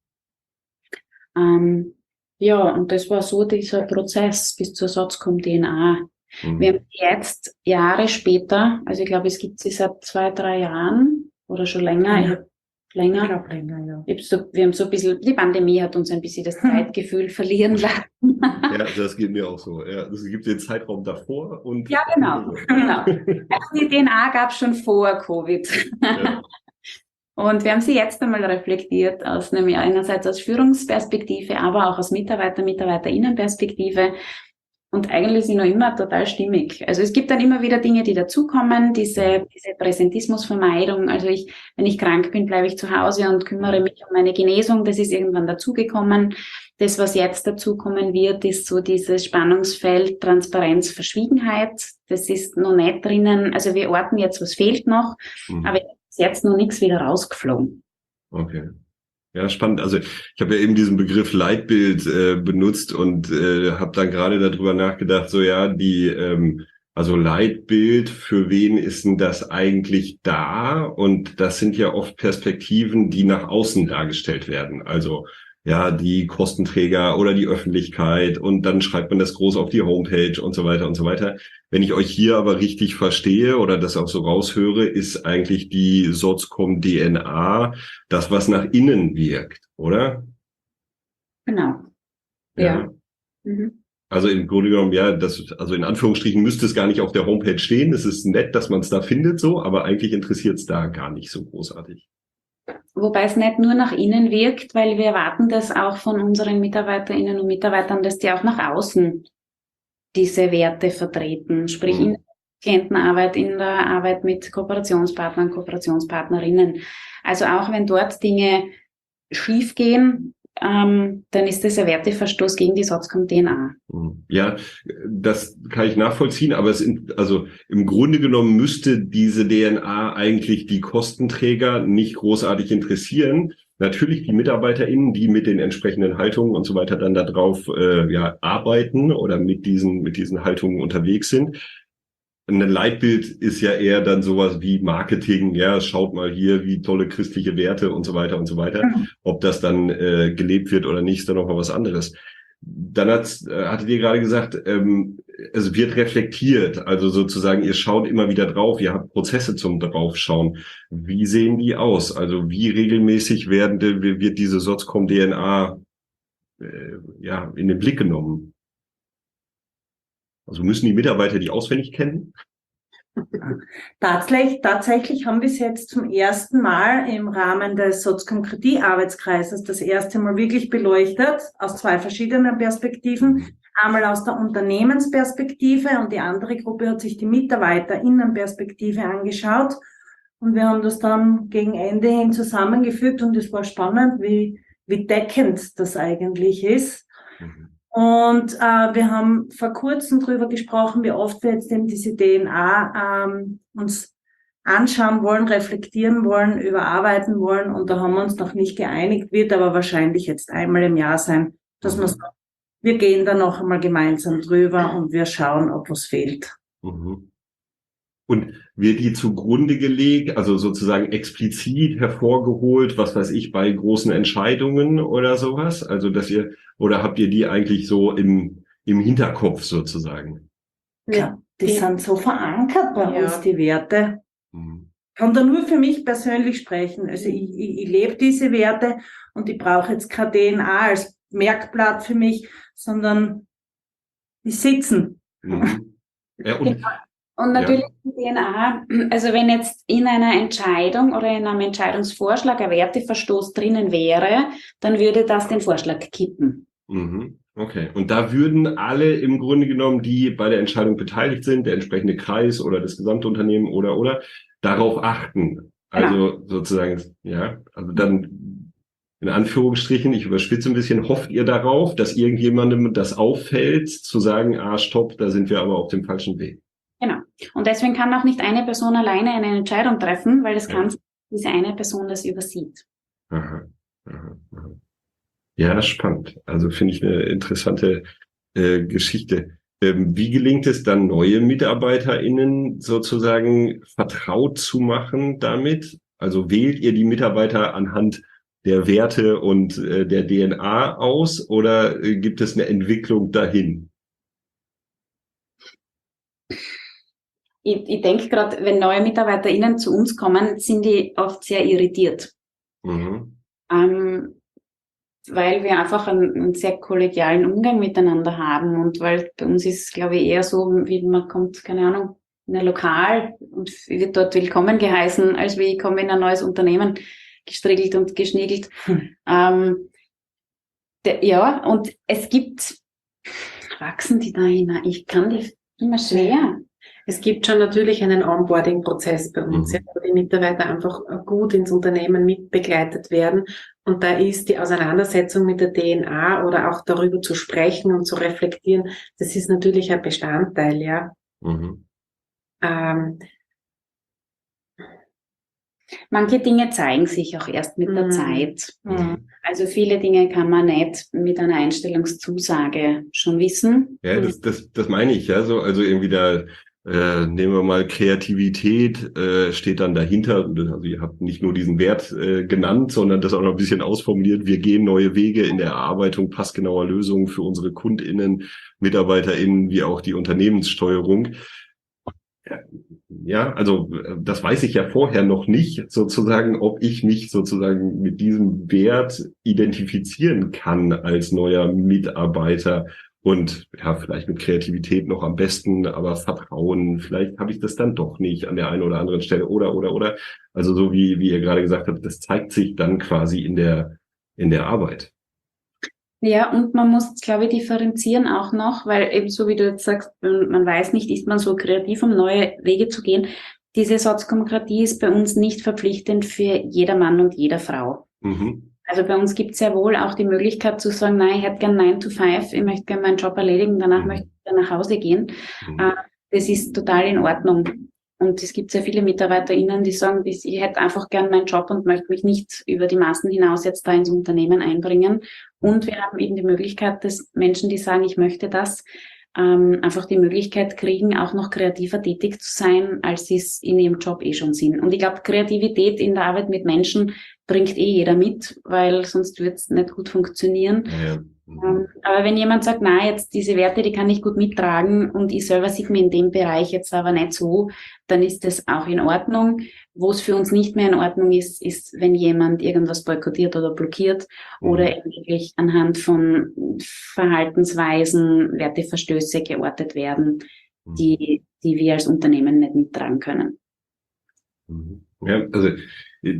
Ähm, ja, und das war so dieser Prozess bis zur Sotzcom D N A. Mhm. Wir haben jetzt Jahre später, also ich glaube, es gibt sie seit zwei, drei Jahren oder schon länger, Ja. ich hab länger. Ich glaube länger, ja. Ich hab so, wir haben so ein bisschen, die Pandemie hat uns ein bisschen das Zeitgefühl verlieren lassen. Ja, das geht mir auch so. Ja, es gibt den Zeitraum davor und Ja, genau, genau. Also die D N A gab es schon vor Covid. Ja. Und wir haben sie jetzt einmal reflektiert aus nämlich einerseits aus Führungsperspektive, aber auch aus Mitarbeiter, MitarbeiterInnenperspektive. Und eigentlich sind noch immer total stimmig. Also es gibt dann immer wieder Dinge, die dazukommen, diese, diese Präsentismusvermeidung. Also ich, wenn ich krank bin, bleibe ich zu Hause und kümmere mich um meine Genesung. Das ist irgendwann dazugekommen. Das, was jetzt dazukommen wird, ist so dieses Spannungsfeld Transparenz, Verschwiegenheit. Das ist noch nicht drinnen. Also wir orten jetzt, was fehlt noch, mhm. aber ist jetzt noch nichts wieder rausgeflogen. Okay. Ja, spannend. Also ich habe ja eben diesen Begriff Leitbild äh, benutzt und äh, habe dann gerade darüber nachgedacht, so ja, die, ähm, also Leitbild, für wen ist denn das eigentlich da? Und das sind ja oft Perspektiven, die nach außen dargestellt werden. Also ja, die Kostenträger oder die Öffentlichkeit und dann schreibt man das groß auf die Homepage und so weiter und so weiter. Wenn ich euch hier aber richtig verstehe oder das auch so raushöre, ist eigentlich die Sotzcom D N A das, was nach innen wirkt, oder? Genau. Ja. ja. Mhm. Also im Grunde genommen, ja, das, also in Anführungsstrichen müsste es gar nicht auf der Homepage stehen. Es ist nett, dass man es da findet so, aber eigentlich interessiert es da gar nicht so großartig. Wobei es nicht nur nach innen wirkt, weil wir erwarten das auch von unseren MitarbeiterInnen und Mitarbeitern, dass die auch nach außen diese Werte vertreten, sprich mhm. in der Klientenarbeit, in der Arbeit mit Kooperationspartnern, Kooperationspartnerinnen. Also auch wenn dort Dinge schiefgehen, ähm, dann ist das ein Werteverstoß gegen die Sotzcom D N A. Ja, das kann ich nachvollziehen, aber es in, also im Grunde genommen müsste diese D N A eigentlich die Kostenträger nicht großartig interessieren. Natürlich die MitarbeiterInnen, die mit den entsprechenden Haltungen und so weiter dann da drauf äh, ja, arbeiten oder mit diesen mit diesen Haltungen unterwegs sind. Ein Leitbild ist ja eher dann sowas wie Marketing, ja, schaut mal hier, wie tolle christliche Werte und so weiter und so weiter. Mhm. Ob das dann äh, gelebt wird oder nicht, ist dann noch mal was anderes. Dann hat, äh, hattet ihr gerade gesagt, ähm, es wird reflektiert, also sozusagen, ihr schaut immer wieder drauf, ihr habt Prozesse zum Draufschauen. Wie sehen die aus? Also wie regelmäßig werden, wird diese Sotzcom D N A äh, ja, in den Blick genommen? Also müssen die Mitarbeiter die auswendig kennen? Tatsächlich, tatsächlich haben wir es jetzt zum ersten Mal im Rahmen des Sotzcom-Kritik-Arbeitskreises das erste Mal wirklich beleuchtet, aus zwei verschiedenen Perspektiven. Einmal aus der Unternehmensperspektive und die andere Gruppe hat sich die MitarbeiterInnenperspektive angeschaut. Und wir haben das dann gegen Ende hin zusammengefügt und es war spannend, wie, wie deckend das eigentlich ist. Mhm. Und äh, wir haben vor kurzem drüber gesprochen, wie oft wir jetzt eben diese D N A ähm, uns anschauen wollen, reflektieren wollen, überarbeiten wollen. Und da haben wir uns noch nicht geeinigt, wird aber wahrscheinlich jetzt einmal im Jahr sein, dass mhm. wir sagen, wir gehen da noch einmal gemeinsam drüber und wir schauen, ob was fehlt. Mhm. Und wird die zugrunde gelegt, also sozusagen explizit hervorgeholt, was weiß ich, bei großen Entscheidungen oder sowas? Also dass ihr, oder habt ihr die eigentlich so im, im Hinterkopf sozusagen? Ja, die ja. sind so verankert bei ja. uns, die Werte. Mhm. Ich kann da nur für mich persönlich sprechen. Also ich, ich, ich lebe diese Werte und ich brauche jetzt kein D N A als Merkblatt für mich, sondern die sitzen. Mhm. Ja, und Und natürlich ja. die D N A, also wenn jetzt in einer Entscheidung oder in einem Entscheidungsvorschlag ein Werteverstoß drinnen wäre, dann würde das den Vorschlag kippen. Mhm. Okay. Und da würden alle im Grunde genommen, die bei der Entscheidung beteiligt sind, der entsprechende Kreis oder das gesamte Unternehmen oder, oder, darauf achten. Also genau. sozusagen, ja, also dann in Anführungsstrichen, ich überspitze ein bisschen, hofft ihr darauf, dass irgendjemandem das auffällt, zu sagen, ah, stopp, da sind wir aber auf dem falschen Weg. Genau. Und deswegen kann auch nicht eine Person alleine eine Entscheidung treffen, weil es ja. kann diese eine Person das übersieht. Aha, aha, aha. Ja, spannend. Also finde ich eine interessante äh, Geschichte. Ähm, wie gelingt es dann, neue MitarbeiterInnen sozusagen vertraut zu machen damit? Also wählt ihr die Mitarbeiter anhand der Werte und äh, der D N A aus oder äh, gibt es eine Entwicklung dahin? Ich, ich denke gerade, wenn neue MitarbeiterInnen zu uns kommen, sind die oft sehr irritiert. Mhm. Ähm, weil wir einfach einen, einen sehr kollegialen Umgang miteinander haben und weil bei uns ist, glaube ich, eher so, wie man kommt, keine Ahnung, in ein Lokal und wird dort willkommen geheißen, als wie ich komme in ein neues Unternehmen. gestriegelt und geschniegelt. Hm. Ähm, de, ja, und es gibt, wachsen die da hinein? Ich kann die immer schwer. Es gibt schon natürlich einen Onboarding-Prozess bei uns, Mhm. ja, wo die Mitarbeiter einfach gut ins Unternehmen mitbegleitet werden. Und da ist die Auseinandersetzung mit der D N A oder auch darüber zu sprechen und zu reflektieren, das ist natürlich ein Bestandteil, ja. Mhm. Ähm, Manche Dinge zeigen sich auch erst mit der Mhm. Zeit. Mhm. Also viele Dinge kann man nicht mit einer Einstellungszusage schon wissen. Ja, das, das, das meine ich, ja, so, also irgendwie da, äh, nehmen wir mal Kreativität, äh, steht dann dahinter. Also ihr habt nicht nur diesen Wert äh, genannt, sondern das auch noch ein bisschen ausformuliert. Wir gehen neue Wege in der Erarbeitung passgenauer Lösungen für unsere KundInnen, MitarbeiterInnen, wie auch die Unternehmenssteuerung. Ja, also das weiß ich ja vorher noch nicht, sozusagen, ob ich mich sozusagen mit diesem Wert identifizieren kann als neuer Mitarbeiter und ja, vielleicht mit Kreativität noch am besten, aber Vertrauen, vielleicht habe ich das dann doch nicht an der einen oder anderen Stelle oder, oder, oder. Also so wie, wie ihr gerade gesagt habt, das zeigt sich dann quasi in der, in der Arbeit. Ja, und man muss, glaube ich, differenzieren auch noch, weil eben so wie du jetzt sagst, man weiß nicht, ist man so kreativ, um neue Wege zu gehen. Diese Soziokratie ist bei uns nicht verpflichtend für jeder Mann und jede Frau. Mhm. Also bei uns gibt es sehr wohl auch die Möglichkeit zu sagen, nein, ich hätte gern nine to five, ich möchte gerne meinen Job erledigen, danach Mhm. möchte ich dann nach Hause gehen. Mhm. Äh, Das ist total in Ordnung. Und es gibt sehr viele MitarbeiterInnen, die sagen, ich hätte einfach gern meinen Job und möchte mich nicht über die Maßen hinaus jetzt da ins Unternehmen einbringen. Und wir haben eben die Möglichkeit, dass Menschen, die sagen, ich möchte das, ähm, einfach die Möglichkeit kriegen, auch noch kreativer tätig zu sein, als sie es in ihrem Job eh schon sind. Und ich glaube, Kreativität in der Arbeit mit Menschen bringt eh jeder mit, weil sonst wird es nicht gut funktionieren. Ja, ja. Ähm, aber wenn jemand sagt, na, jetzt diese Werte, die kann ich gut mittragen und ich selber sieht mir in dem Bereich jetzt aber nicht so, dann ist das auch in Ordnung. Wo es für uns nicht mehr in Ordnung ist, ist, wenn jemand irgendwas boykottiert oder blockiert Mhm. oder eben wirklich anhand von Verhaltensweisen, Werteverstöße geortet werden, Mhm. die, die wir als Unternehmen nicht mittragen können. Mhm. Ja, also äh,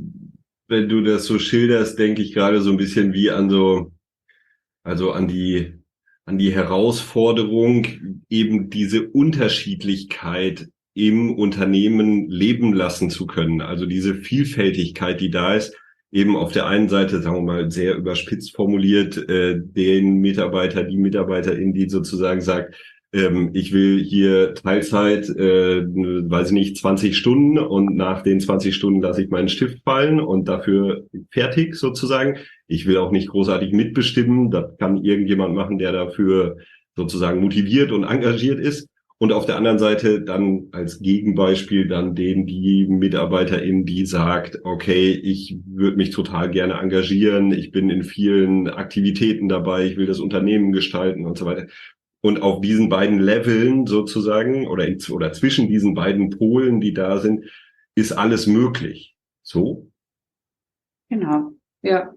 wenn du das so schilderst, denke ich gerade so ein bisschen wie an so, also an die, an die Herausforderung, eben diese Unterschiedlichkeit im Unternehmen leben lassen zu können. Also diese Vielfältigkeit, die da ist, eben auf der einen Seite, sagen wir mal, sehr überspitzt formuliert, äh, den Mitarbeiter, die Mitarbeiterin, die sozusagen sagt, ähm, ich will hier Teilzeit, äh, weiß ich nicht, zwanzig Stunden und nach den zwanzig Stunden lasse ich meinen Stift fallen und dafür fertig sozusagen. Ich will auch nicht großartig mitbestimmen. Das kann irgendjemand machen, der dafür sozusagen motiviert und engagiert ist. Und auf der anderen Seite dann als Gegenbeispiel dann den, die Mitarbeiterin, die sagt, okay, ich würde mich total gerne engagieren, ich bin in vielen Aktivitäten dabei, ich will das Unternehmen gestalten und so weiter. Und auf diesen beiden Leveln sozusagen oder, in, oder zwischen diesen beiden Polen, die da sind, ist alles möglich. So? Genau, ja.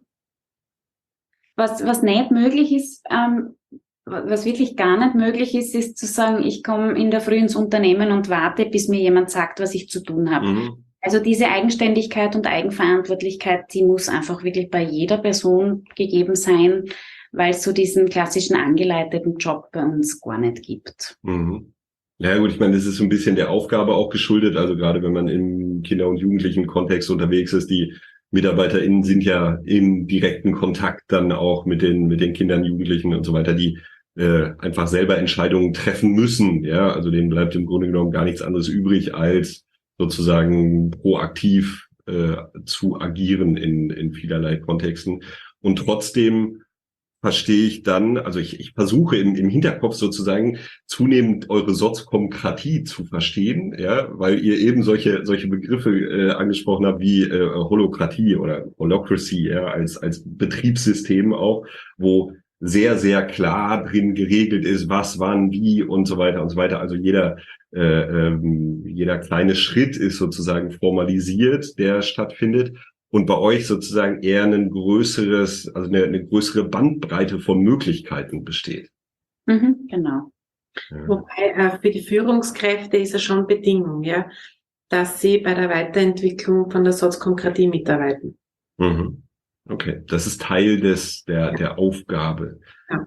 Was, was nicht möglich ist, ähm, was wirklich gar nicht möglich ist, ist zu sagen, ich komme in der Früh ins Unternehmen und warte, bis mir jemand sagt, was ich zu tun habe. Mhm. Also diese Eigenständigkeit und Eigenverantwortlichkeit, die muss einfach wirklich bei jeder Person gegeben sein, weil es so diesen klassischen angeleiteten Job bei uns gar nicht gibt. Mhm. Ja gut, ich meine, das ist so ein bisschen der Aufgabe auch geschuldet. Also gerade wenn man im Kinder- und Jugendlichen-Kontext unterwegs ist, die MitarbeiterInnen sind ja im direkten Kontakt dann auch mit den mit den Kindern, Jugendlichen und so weiter, die äh, einfach selber Entscheidungen treffen müssen. Ja, also denen bleibt im Grunde genommen gar nichts anderes übrig, als sozusagen proaktiv äh, zu agieren in in vielerlei Kontexten. Und trotzdem verstehe ich dann, also ich, ich versuche im, im Hinterkopf sozusagen zunehmend eure Soziokratie zu verstehen, ja, weil ihr eben solche solche Begriffe äh, angesprochen habt wie äh, Holokratie oder Holocracy, ja, als als Betriebssystem auch, wo sehr sehr klar drin geregelt ist, was, wann, wie und so weiter und so weiter. Also jeder äh, ähm, jeder kleine Schritt ist sozusagen formalisiert, der stattfindet. Und bei euch sozusagen eher ein größeres, also eine, eine größere Bandbreite von Möglichkeiten besteht. Mhm, genau. Ja. Wobei äh, für die Führungskräfte ist es schon Bedingung, ja. dass sie bei der Weiterentwicklung von der Sotzkomkratie mitarbeiten. Mhm. Okay, das ist Teil des der der Aufgabe. Ja.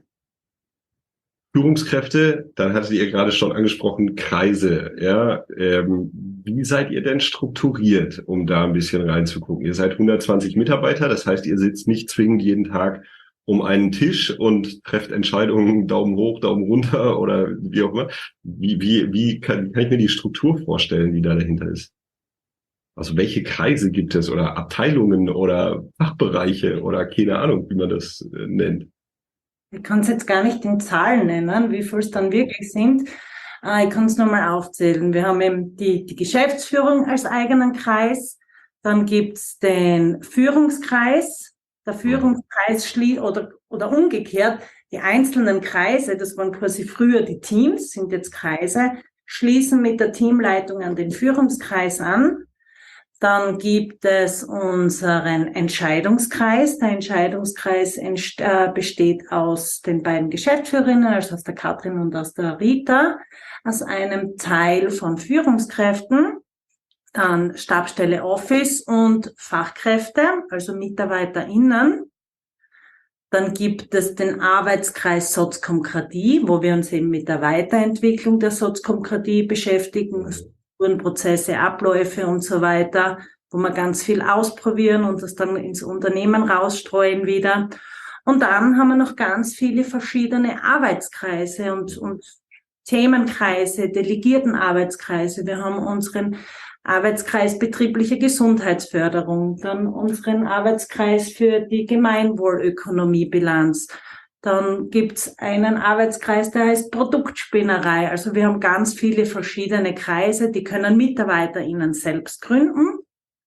Führungskräfte, dann hattet ihr gerade schon angesprochen, Kreise. Ja, ähm, wie seid ihr denn strukturiert, um da ein bisschen reinzugucken? Ihr seid hundertzwanzig Mitarbeiter, das heißt, ihr sitzt nicht zwingend jeden Tag um einen Tisch und trefft Entscheidungen, Daumen hoch, Daumen runter oder wie auch immer. Wie, wie, wie kann, kann ich mir die Struktur vorstellen, die da dahinter ist? Also welche Kreise gibt es oder Abteilungen oder Fachbereiche oder keine Ahnung, wie man das äh, nennt? Ich kann es jetzt gar nicht in Zahlen nennen, wie viel es dann wirklich sind. Äh, ich kann es nochmal aufzählen. Wir haben eben die, die Geschäftsführung als eigenen Kreis. Dann gibt's den Führungskreis. Der Führungskreis schließt oder, oder umgekehrt, die einzelnen Kreise, das waren quasi früher die Teams, sind jetzt Kreise, schließen mit der Teamleitung an den Führungskreis an. Dann gibt es unseren Entscheidungskreis. Der Entscheidungskreis entst- äh, besteht aus den beiden Geschäftsführerinnen, also aus der Katrin und aus der Rita, aus einem Teil von Führungskräften, dann Stabsstelle Office und Fachkräfte, also MitarbeiterInnen. Dann gibt es den Arbeitskreis Sotzkomkratie, wo wir uns eben mit der Weiterentwicklung der Sotzkomkratie beschäftigen, Prozesse, Abläufe und so weiter, wo wir ganz viel ausprobieren und das dann ins Unternehmen rausstreuen wieder. Und dann haben wir noch ganz viele verschiedene Arbeitskreise und, und Themenkreise, Delegiertenarbeitskreise. Wir haben unseren Arbeitskreis betriebliche Gesundheitsförderung, dann unseren Arbeitskreis für die Gemeinwohlökonomiebilanz. Dann gibt's einen Arbeitskreis, der heißt Produktspinnerei. Also wir haben ganz viele verschiedene Kreise, die können MitarbeiterInnen selbst gründen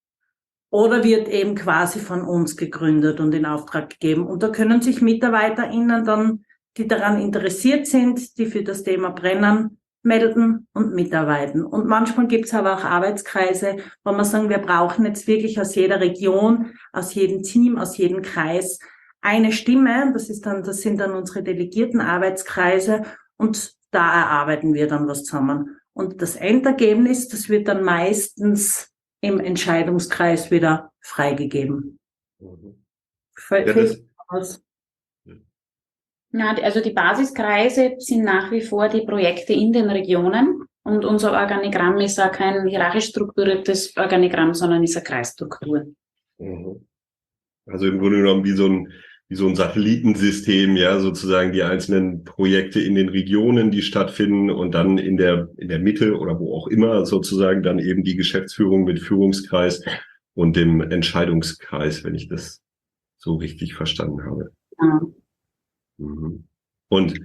oder wird eben quasi von uns gegründet und in Auftrag gegeben. Und da können sich MitarbeiterInnen dann, die daran interessiert sind, die für das Thema brennen, melden und mitarbeiten. Und manchmal gibt's aber auch Arbeitskreise, wo wir sagen, wir brauchen jetzt wirklich aus jeder Region, aus jedem Team, aus jedem Kreis eine Stimme, das ist dann, das sind dann unsere delegierten Arbeitskreise und da erarbeiten wir dann was zusammen. Und das Endergebnis, das wird dann meistens im Entscheidungskreis wieder freigegeben. Mhm. Fällt Ja, das, aus. Ja, die- also die Basiskreise sind nach wie vor die Projekte in den Regionen und unser Organigramm ist auch kein hierarchisch strukturiertes Organigramm, sondern ist eine Kreisstruktur. mhm. Also im Grunde genommen wie so ein wie so ein Satellitensystem, ja, sozusagen die einzelnen Projekte in den Regionen, die stattfinden und dann in der in der Mitte oder wo auch immer sozusagen dann eben die Geschäftsführung mit Führungskreis und dem Entscheidungskreis, wenn ich das so richtig verstanden habe. Ja. Mhm. Und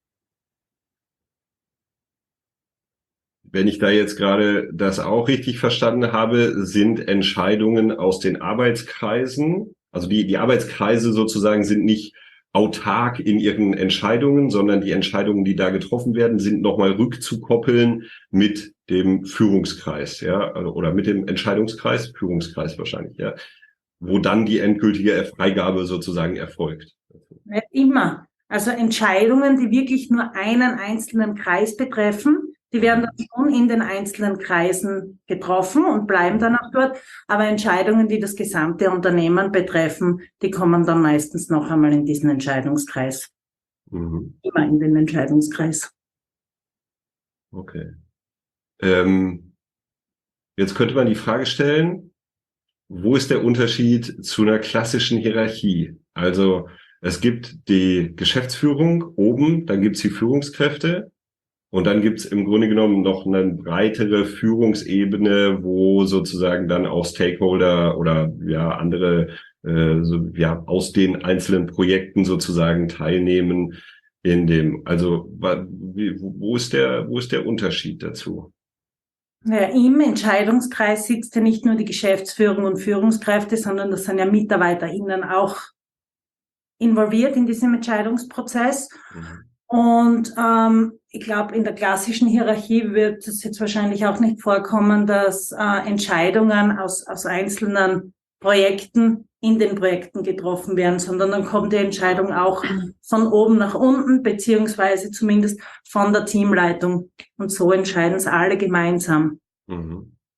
wenn ich da jetzt gerade das auch richtig verstanden habe, sind Entscheidungen aus den Arbeitskreisen, also die, die Arbeitskreise sozusagen sind nicht autark in ihren Entscheidungen, sondern die Entscheidungen, die da getroffen werden, sind nochmal rückzukoppeln mit dem Führungskreis, ja, oder mit dem Entscheidungskreis, Führungskreis wahrscheinlich, ja, wo dann die endgültige Freigabe sozusagen erfolgt. Nicht immer. Also Entscheidungen, die wirklich nur einen einzelnen Kreis betreffen, die werden dann schon in den einzelnen Kreisen getroffen und bleiben dann auch dort. Aber Entscheidungen, die das gesamte Unternehmen betreffen, die kommen dann meistens noch einmal in diesen Entscheidungskreis. Mhm. Immer in den Entscheidungskreis. Okay. Ähm, jetzt könnte man die Frage stellen, wo ist der Unterschied zu einer klassischen Hierarchie? Also es gibt die Geschäftsführung oben, dann gibt's die Führungskräfte und dann gibt's im Grunde genommen noch eine breitere Führungsebene, wo sozusagen dann auch Stakeholder oder ja andere äh, so, ja aus den einzelnen Projekten sozusagen teilnehmen in dem. Also wie, wo ist der wo ist der Unterschied dazu? Ja, im Entscheidungskreis sitzt ja nicht nur die Geschäftsführung und Führungskräfte, sondern das sind ja MitarbeiterInnen auch involviert in diesem Entscheidungsprozess. Mhm. Und ähm, ich glaube, in der klassischen Hierarchie wird es jetzt wahrscheinlich auch nicht vorkommen, dass äh, Entscheidungen aus, aus einzelnen Projekten in den Projekten getroffen werden, sondern dann kommt die Entscheidung auch von oben nach unten, beziehungsweise zumindest von der Teamleitung. Und so entscheiden es alle gemeinsam. Mhm.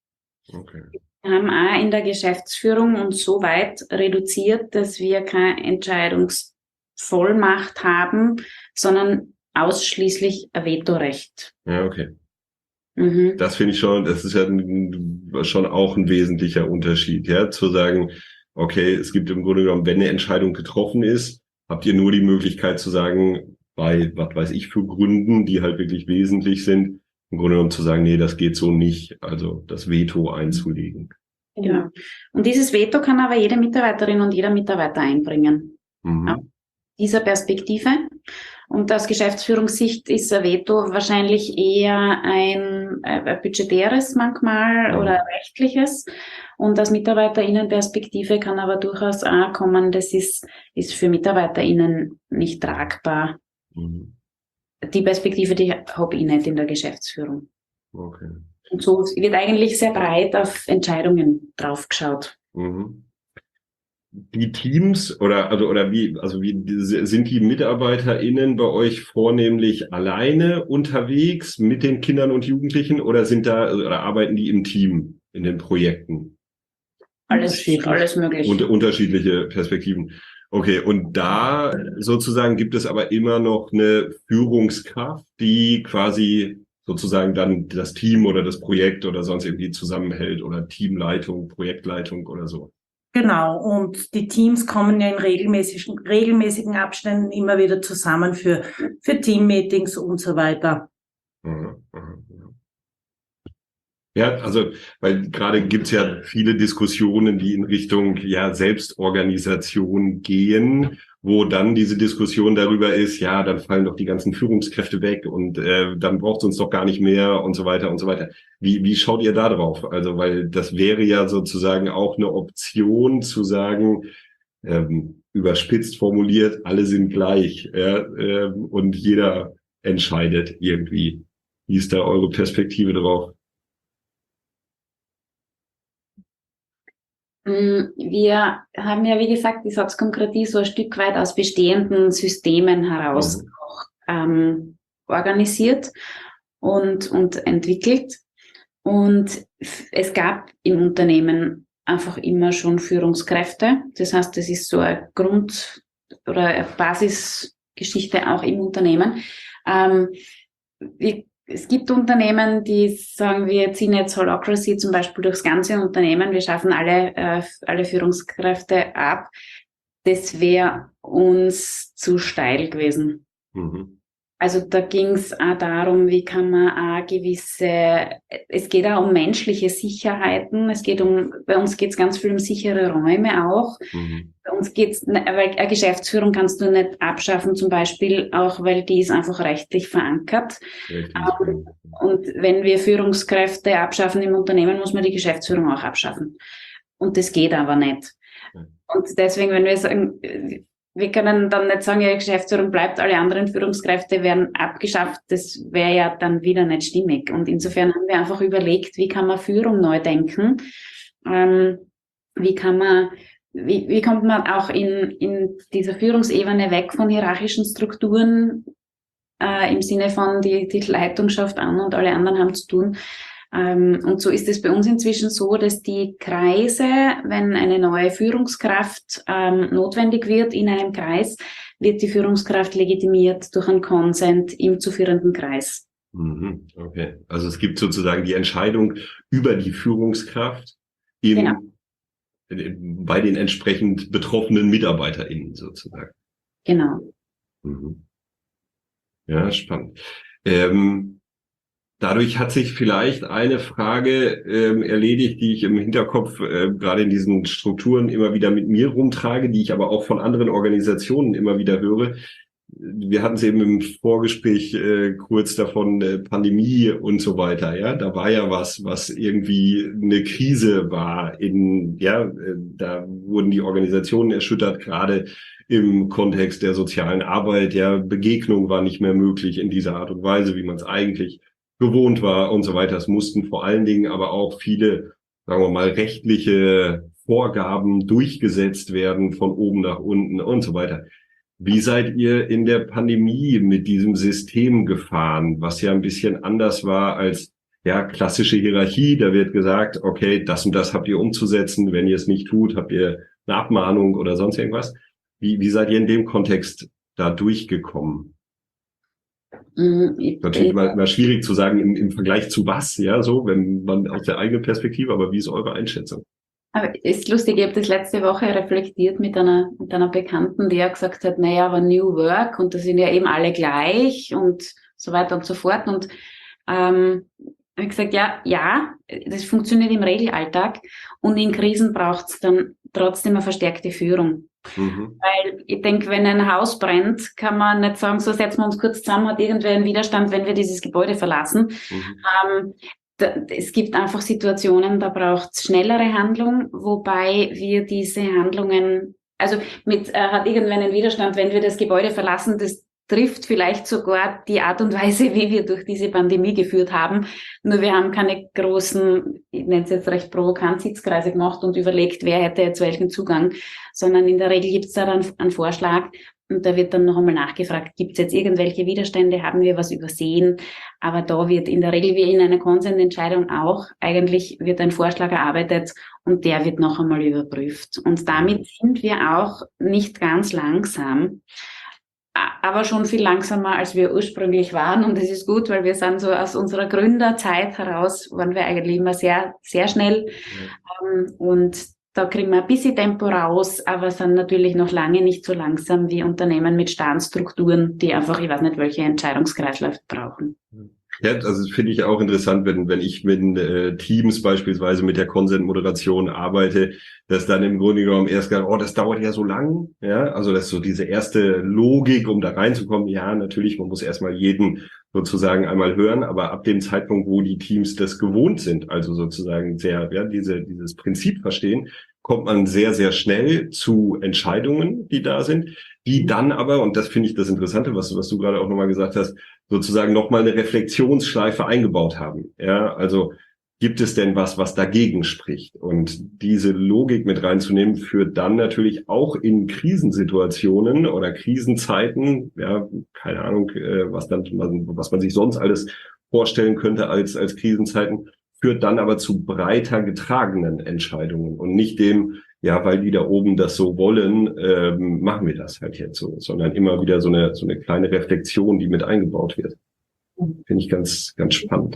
Okay. Wir haben auch in der Geschäftsführung uns so weit reduziert, dass wir keine Entscheidungsvollmacht haben, sondern ausschließlich ein Vetorecht. Ja, okay. Mhm. Das finde ich schon, das ist ja ein, schon auch ein wesentlicher Unterschied, ja, zu sagen, okay, es gibt im Grunde genommen, wenn eine Entscheidung getroffen ist, habt ihr nur die Möglichkeit zu sagen, bei, was weiß ich, für Gründen, die halt wirklich wesentlich sind, im Grunde genommen zu sagen, nee, das geht so nicht, also das Veto einzulegen. Genau. Und dieses Veto kann aber jede Mitarbeiterin und jeder Mitarbeiter einbringen. Mhm. Aus dieser Perspektive. Und aus Geschäftsführungssicht ist ein Veto wahrscheinlich eher ein, ein budgetäres manchmal Mhm. oder rechtliches. Und aus MitarbeiterInnen-Perspektive kann aber durchaus auch kommen, das ist, ist für MitarbeiterInnen nicht tragbar. Mhm. Die Perspektive, die habe ich nicht in der Geschäftsführung. Okay. Und so wird eigentlich sehr breit auf Entscheidungen draufgeschaut. Mhm. Die Teams oder also oder wie also wie sind die MitarbeiterInnen bei euch vornehmlich alleine unterwegs mit den Kindern und Jugendlichen oder sind da oder arbeiten die im Team in den Projekten? Alles, alles möglich. Und unterschiedliche Perspektiven. Okay, und da sozusagen gibt es aber immer noch eine Führungskraft, die quasi sozusagen dann das Team oder das Projekt oder sonst irgendwie zusammenhält oder Teamleitung, Projektleitung oder so. Genau, und die Teams kommen ja in regelmäßigen, regelmäßigen Abständen immer wieder zusammen für, für Teammeetings und so weiter. Mhm, mhm, mhm. Ja, also, weil gerade gibt's ja viele Diskussionen, die in Richtung ja Selbstorganisation gehen, wo dann diese Diskussion darüber ist, ja, dann fallen doch die ganzen Führungskräfte weg und äh, dann braucht's uns doch gar nicht mehr und so weiter und so weiter. Wie, wie schaut ihr da drauf? Also, weil das wäre ja sozusagen auch eine Option zu sagen, ähm, überspitzt formuliert, alle sind gleich, ja, ähm, und jeder entscheidet irgendwie. Wie ist da eure Perspektive drauf? Wir haben ja, wie gesagt, die Satzkonkretie so ein Stück weit aus bestehenden Systemen heraus Mhm. auch ähm, organisiert und, und entwickelt. Und es gab im Unternehmen einfach immer schon Führungskräfte. Das heißt, das ist so eine Grund- oder eine Basisgeschichte auch im Unternehmen. Ähm, wir Es gibt Unternehmen, die sagen, wir ziehen jetzt Holacracy zum Beispiel durchs ganze Unternehmen, wir schaffen alle, äh, alle Führungskräfte ab. Das wäre uns zu steil gewesen. Mhm. Also da ging es auch darum, wie kann man auch gewisse, es geht auch um menschliche Sicherheiten, es geht um, bei uns geht es ganz viel um sichere Räume auch. Mhm. Bei uns geht's, weil eine Geschäftsführung kannst du nicht abschaffen, zum Beispiel auch, weil die ist einfach rechtlich verankert. Richtig. Um, und wenn wir Führungskräfte abschaffen im Unternehmen, muss man die Geschäftsführung auch abschaffen. Und das geht aber nicht. Und deswegen, wenn wir sagen, wir können dann nicht sagen, ja, die Geschäftsführung bleibt, alle anderen Führungskräfte werden abgeschafft, das wäre ja dann wieder nicht stimmig. Und insofern haben wir einfach überlegt, wie kann man Führung neu denken? Ähm, wie kann man, wie, wie kommt man auch in, in dieser Führungsebene weg von hierarchischen Strukturen, äh, im Sinne von, die, die Leitung schafft an und alle anderen haben zu tun. Ähm, und so ist es bei uns inzwischen so, dass die Kreise, wenn eine neue Führungskraft ähm, notwendig wird in einem Kreis, wird die Führungskraft legitimiert durch einen Consent im zu führenden Kreis. Mhm. Okay. Also es gibt sozusagen die Entscheidung über die Führungskraft im, Genau. bei den entsprechend betroffenen MitarbeiterInnen sozusagen. Genau. Mhm. Ja, spannend. Ähm, Dadurch hat sich vielleicht eine Frage ähm, erledigt, die ich im Hinterkopf äh, gerade in diesen Strukturen immer wieder mit mir rumtrage, die ich aber auch von anderen Organisationen immer wieder höre. Wir hatten es eben im Vorgespräch äh, kurz davon, äh, Pandemie und so weiter. Ja, da war ja was, was irgendwie eine Krise war. In ja, äh, da wurden die Organisationen erschüttert, gerade im Kontext der sozialen Arbeit. Ja, Begegnung war nicht mehr möglich in dieser Art und Weise, wie man es eigentlich gewohnt war und so weiter. Es mussten vor allen Dingen aber auch viele, sagen wir mal, rechtliche Vorgaben durchgesetzt werden von oben nach unten und so weiter. Wie seid ihr in der Pandemie mit diesem System gefahren, was ja ein bisschen anders war als ja, klassische Hierarchie, da wird gesagt, okay, das und das habt ihr umzusetzen, wenn ihr es nicht tut, habt ihr eine Abmahnung oder sonst irgendwas. Wie, wie seid ihr in dem Kontext da durchgekommen? Mm, ich, Natürlich ich, immer, immer schwierig zu sagen, im, im Vergleich zu was, ja, so, wenn man aus der eigenen Perspektive, aber wie ist eure Einschätzung? aber ist lustig, ich habe das letzte Woche reflektiert mit einer, mit einer Bekannten, die ja gesagt hat, naja, aber New Work und da sind ja eben alle gleich und so weiter und so fort. Und ähm, habe ich gesagt, ja, ja, das funktioniert im Regelalltag und in Krisen braucht es dann trotzdem eine verstärkte Führung. Mhm. Weil ich denke, wenn ein Haus brennt, kann man nicht sagen, so setzen wir uns kurz zusammen, hat irgendwer einen Widerstand, wenn wir dieses Gebäude verlassen. Mhm. Ähm, da, es gibt einfach Situationen, da braucht es schnellere Handlung, wobei wir diese Handlungen, also mit äh, hat irgendwer einen Widerstand, wenn wir das Gebäude verlassen, das trifft vielleicht sogar die Art und Weise, wie wir durch diese Pandemie geführt haben. Nur wir haben keine großen, ich nenne es jetzt recht provokant, Sitzkreise gemacht und überlegt, wer hätte jetzt welchen Zugang, sondern in der Regel gibt es da dann einen Vorschlag und da wird dann noch einmal nachgefragt, gibt es jetzt irgendwelche Widerstände, haben wir was übersehen? Aber da wird in der Regel wie in einer Konsensentscheidung auch, eigentlich wird ein Vorschlag erarbeitet und der wird noch einmal überprüft. Und damit sind wir auch nicht ganz langsam, aber schon viel langsamer, als wir ursprünglich waren. Und das ist gut, weil wir sind so aus unserer Gründerzeit heraus, waren wir eigentlich immer sehr, sehr schnell. Ja. Und da kriegen wir ein bisschen Tempo raus, aber sind natürlich noch lange nicht so langsam wie Unternehmen mit starren Strukturen, die einfach, ich weiß nicht, welche Entscheidungskreisläufe brauchen. Ja, also das finde ich auch interessant, wenn wenn ich mit äh, Teams beispielsweise mit der Consent-Moderation arbeite, dass dann im Grunde genommen erst gesagt, oh, das dauert ja so lang, ja, also das ist so diese erste Logik, um da reinzukommen. Ja, natürlich, man muss erstmal jeden sozusagen einmal hören, aber ab dem Zeitpunkt, wo die Teams das gewohnt sind, also sozusagen sehr, ja, diese dieses Prinzip verstehen, kommt man sehr, sehr schnell zu Entscheidungen, die da sind, die dann aber, und das finde ich das Interessante, was, was du gerade auch nochmal gesagt hast, sozusagen nochmal eine Reflexionsschleife eingebaut haben. Ja, also gibt es denn was, was dagegen spricht? Und diese Logik mit reinzunehmen, führt dann natürlich auch in Krisensituationen oder Krisenzeiten, ja, keine Ahnung, was dann, was man sich sonst alles vorstellen könnte als, als Krisenzeiten, führt dann aber zu breiter getragenen Entscheidungen und nicht dem, ja, weil die da oben das so wollen, ähm, machen wir das halt jetzt so, sondern immer wieder so eine so eine kleine Reflexion, die mit eingebaut wird. Finde ich ganz, ganz spannend.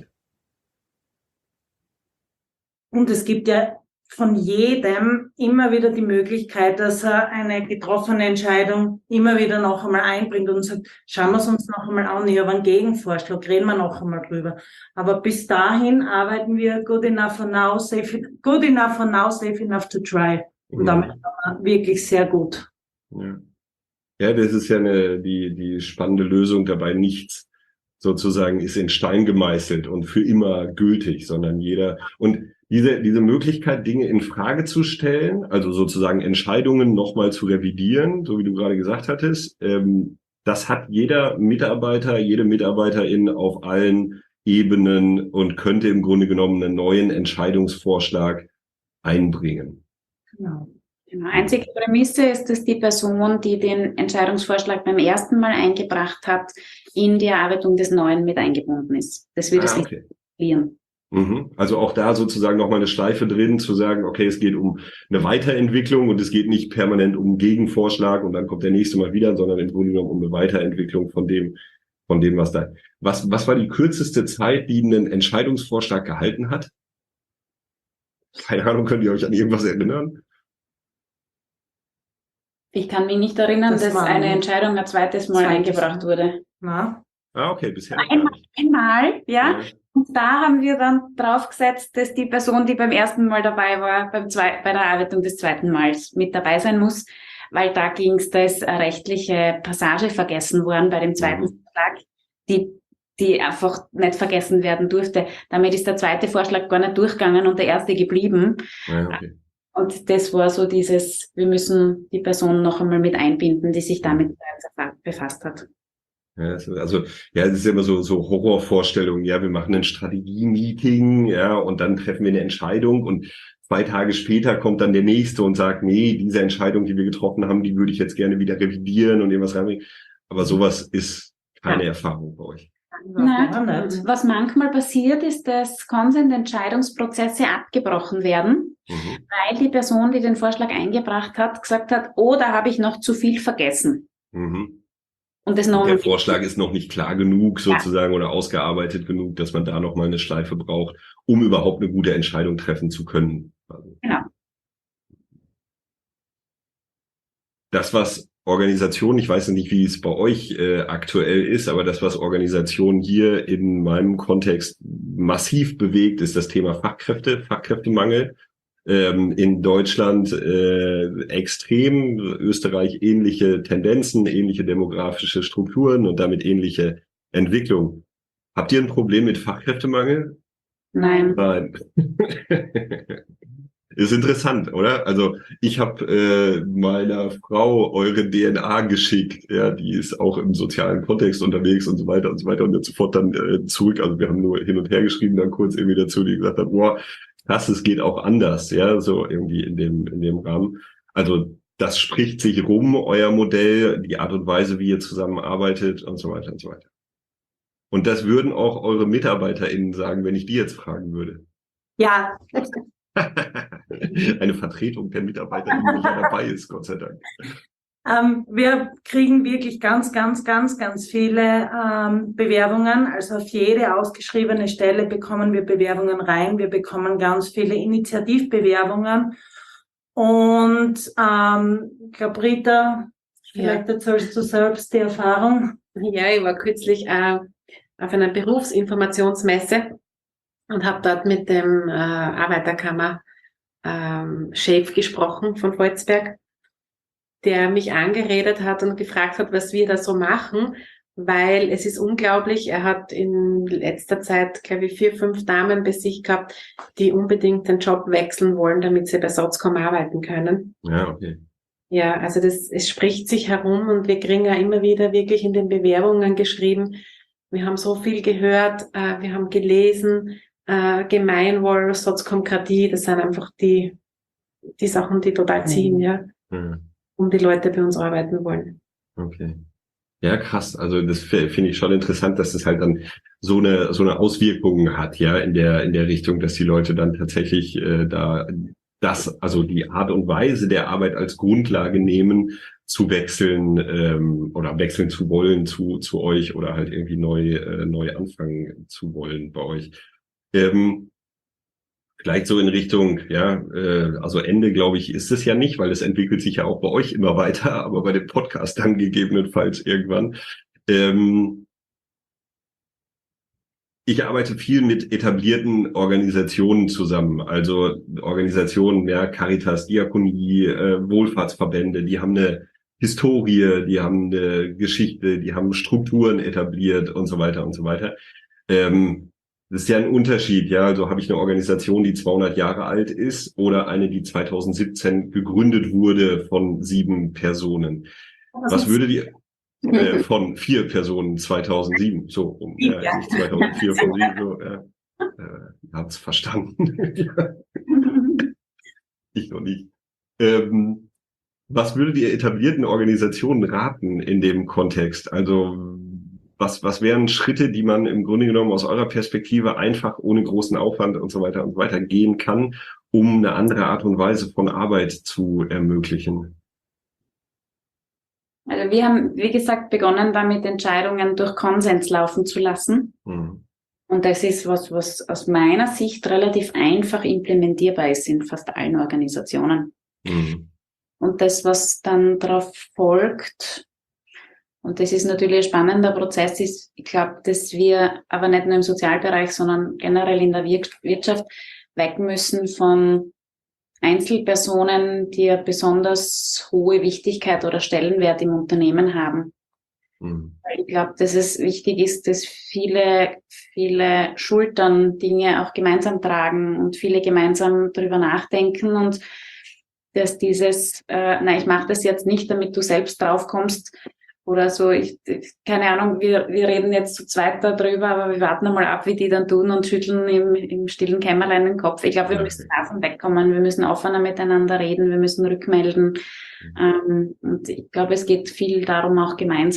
Und es gibt ja von jedem immer wieder die Möglichkeit, dass er eine getroffene Entscheidung immer wieder noch einmal einbringt und sagt, schauen wir es uns noch einmal an, ich habe einen Gegenvorschlag, reden wir noch einmal drüber. Aber bis dahin arbeiten wir good enough for now, safe, good enough for now, safe enough to try. Und damit war wirklich sehr gut. Ja. Ja, das ist ja eine, die, die spannende Lösung dabei. Nichts sozusagen ist in Stein gemeißelt und für immer gültig, sondern jeder, und diese, diese Möglichkeit, Dinge in Frage zu stellen, also sozusagen Entscheidungen nochmal zu revidieren, so wie du gerade gesagt hattest, ähm, das hat jeder Mitarbeiter, jede Mitarbeiterin auf allen Ebenen und könnte im Grunde genommen einen neuen Entscheidungsvorschlag einbringen. Genau. Genau. Einzige Prämisse ist, dass die Person, die den Entscheidungsvorschlag beim ersten Mal eingebracht hat, in die Erarbeitung des Neuen mit eingebunden ist. Das wird ah, es okay. nicht. Mhm. Also auch da sozusagen nochmal eine Schleife drin, zu sagen, okay, es geht um eine Weiterentwicklung und es geht nicht permanent um einen Gegenvorschlag und dann kommt der nächste Mal wieder, sondern im Grunde genommen um eine Weiterentwicklung von dem, von dem, was da. Was, was war die kürzeste Zeit, die einen Entscheidungsvorschlag gehalten hat? Keine Ahnung, könnt ihr euch an irgendwas erinnern? Ich kann mich nicht erinnern, Das dass eine Entscheidung ein zweites Mal zweites eingebracht wurde. Na? Ah, okay, bisher. Einmal, einmal, ja. Ja. Und da haben wir dann draufgesetzt, dass die Person, die beim ersten Mal dabei war, beim zwei, bei der Erarbeitung des zweiten Mals mit dabei sein muss, weil da ging es, da ist eine rechtliche Passage vergessen worden bei dem zweiten Mhm. Vorschlag, die, die einfach nicht vergessen werden durfte. Damit ist der zweite Vorschlag gar nicht durchgegangen und der erste geblieben. Ja, okay. Und das war so dieses, wir müssen die Person noch einmal mit einbinden, die sich damit befasst hat. Ja, also, ja, es ist ja immer so, so Horrorvorstellungen. Ja, wir machen ein Strategie-Meeting, ja, und dann treffen wir eine Entscheidung und zwei Tage später kommt dann der Nächste und sagt, nee, diese Entscheidung, die wir getroffen haben, die würde ich jetzt gerne wieder revidieren und irgendwas reinbringen. Aber sowas ist keine ja. Erfahrung bei euch. Na, was manchmal passiert, ist, dass Konsensentscheidungsprozesse abgebrochen werden, mhm. weil die Person, die den Vorschlag eingebracht hat, gesagt hat, oh, da habe ich noch zu viel vergessen. Mhm. Und das noch der Vorschlag ist noch nicht klar genug sozusagen ja. oder ausgearbeitet genug, dass man da noch mal eine Schleife braucht, um überhaupt eine gute Entscheidung treffen zu können. Genau. Das, was Organisation, ich weiß nicht, wie es bei euch äh, aktuell ist, aber das, was Organisation hier in meinem Kontext massiv bewegt, ist das Thema Fachkräfte, Fachkräftemangel. Ähm, in Deutschland äh, extrem, Österreich ähnliche Tendenzen, ähnliche demografische Strukturen und damit ähnliche Entwicklung. Habt ihr ein Problem mit Fachkräftemangel? Nein. Nein. Ist interessant, oder? Also ich habe äh, meiner Frau eure D N A geschickt, ja, die ist auch im sozialen Kontext unterwegs und so weiter und so weiter und jetzt sofort dann äh, zurück. Also wir haben nur hin und her geschrieben, dann kurz irgendwie dazu, die gesagt hat, boah, krass, es geht auch anders, ja, so irgendwie in dem in dem Rahmen. Also das spricht sich rum, euer Modell, die Art und Weise, wie ihr zusammenarbeitet und so weiter und so weiter. Und das würden auch eure MitarbeiterInnen sagen, wenn ich die jetzt fragen würde. Ja. Eine Vertretung der MitarbeiterInnen, die ja dabei ist, Gott sei Dank. Ähm, wir kriegen wirklich ganz, ganz, ganz, ganz viele ähm, Bewerbungen. Also auf jede ausgeschriebene Stelle bekommen wir Bewerbungen rein. Wir bekommen ganz viele Initiativbewerbungen. Und ähm, ich glaube, Rita, vielleicht ja. erzählst du selbst die Erfahrung. Ja, ich war kürzlich äh, auf einer Berufsinformationsmesse und habe dort mit dem äh, Arbeiterkammer ähm, Chef gesprochen von Volzberg, der mich angeredet hat und gefragt hat, was wir da so machen, weil es ist unglaublich, er hat in letzter Zeit, glaube ich, vier, fünf Damen bei sich gehabt, die unbedingt den Job wechseln wollen, damit sie bei Sotzcom arbeiten können. Ja, okay. Ja, also das, es spricht sich herum und wir kriegen ja immer wieder wirklich in den Bewerbungen geschrieben, wir haben so viel gehört, äh, wir haben gelesen, äh, Gemeinwohl, Sotzkomkratie, das sind einfach die, die Sachen, die total ziehen, mhm. ja. Mhm. Um die Leute bei uns arbeiten wollen. Okay. Ja, krass. Also das finde ich schon interessant, dass das halt dann so eine so eine Auswirkung hat, ja, in der in der Richtung, dass die Leute dann tatsächlich äh, da das, also die Art und Weise der Arbeit als Grundlage nehmen, zu wechseln ähm, oder wechseln zu wollen zu zu euch oder halt irgendwie neu äh, neu anfangen zu wollen bei euch. Ähm, Vielleicht so in Richtung, ja, äh, also Ende, glaube ich, ist es ja nicht, weil es entwickelt sich ja auch bei euch immer weiter, aber bei dem Podcast dann gegebenenfalls irgendwann. Ähm, ich arbeite viel mit etablierten Organisationen zusammen, also Organisationen, ja, Caritas, Diakonie, äh, Wohlfahrtsverbände, die haben eine Historie, die haben eine Geschichte, die haben Strukturen etabliert und so weiter und so weiter. Ähm, Das ist ja ein Unterschied, ja. Also habe ich eine Organisation, die zweihundert Jahre alt ist oder eine, die zweitausendsiebzehn gegründet wurde von sieben Personen. Was, Was würde die äh, von vier Personen zweitausendsieben, so um, ja, ja. Nicht zweitausendvier von sieben, so, ja. Äh, hab's verstanden. Ich noch nicht. Ähm, was würdet ihr etablierten Organisationen raten in dem Kontext? Also Was, was wären Schritte, die man im Grunde genommen aus eurer Perspektive einfach ohne großen Aufwand und so weiter und so weiter gehen kann, um eine andere Art und Weise von Arbeit zu ermöglichen? Also wir haben, wie gesagt, begonnen damit, Entscheidungen durch Konsens laufen zu lassen. Mhm. Und das ist was, was aus meiner Sicht relativ einfach implementierbar ist in fast allen Organisationen. Mhm. Und das, was dann darauf folgt, und das ist natürlich ein spannender Prozess, ist, ich glaube, dass wir aber nicht nur im Sozialbereich, sondern generell in der Wirtschaft weg müssen von Einzelpersonen, die eine besonders hohe Wichtigkeit oder Stellenwert im Unternehmen haben. Mhm. Weil ich glaube, dass es wichtig ist, dass viele, viele Schultern Dinge auch gemeinsam tragen und viele gemeinsam darüber nachdenken und dass dieses, äh, na, ich mache das jetzt nicht, damit du selbst draufkommst, oder so, ich, keine Ahnung, wir, wir reden jetzt zu zweit darüber, aber wir warten einmal ab, wie die dann tun und schütteln im, im stillen Kämmerlein den Kopf. Ich glaube, wir okay. müssen davon wegkommen, wir müssen offener miteinander reden, wir müssen rückmelden. Mhm. Ähm, und ich glaube, es geht viel darum, auch gemeinsam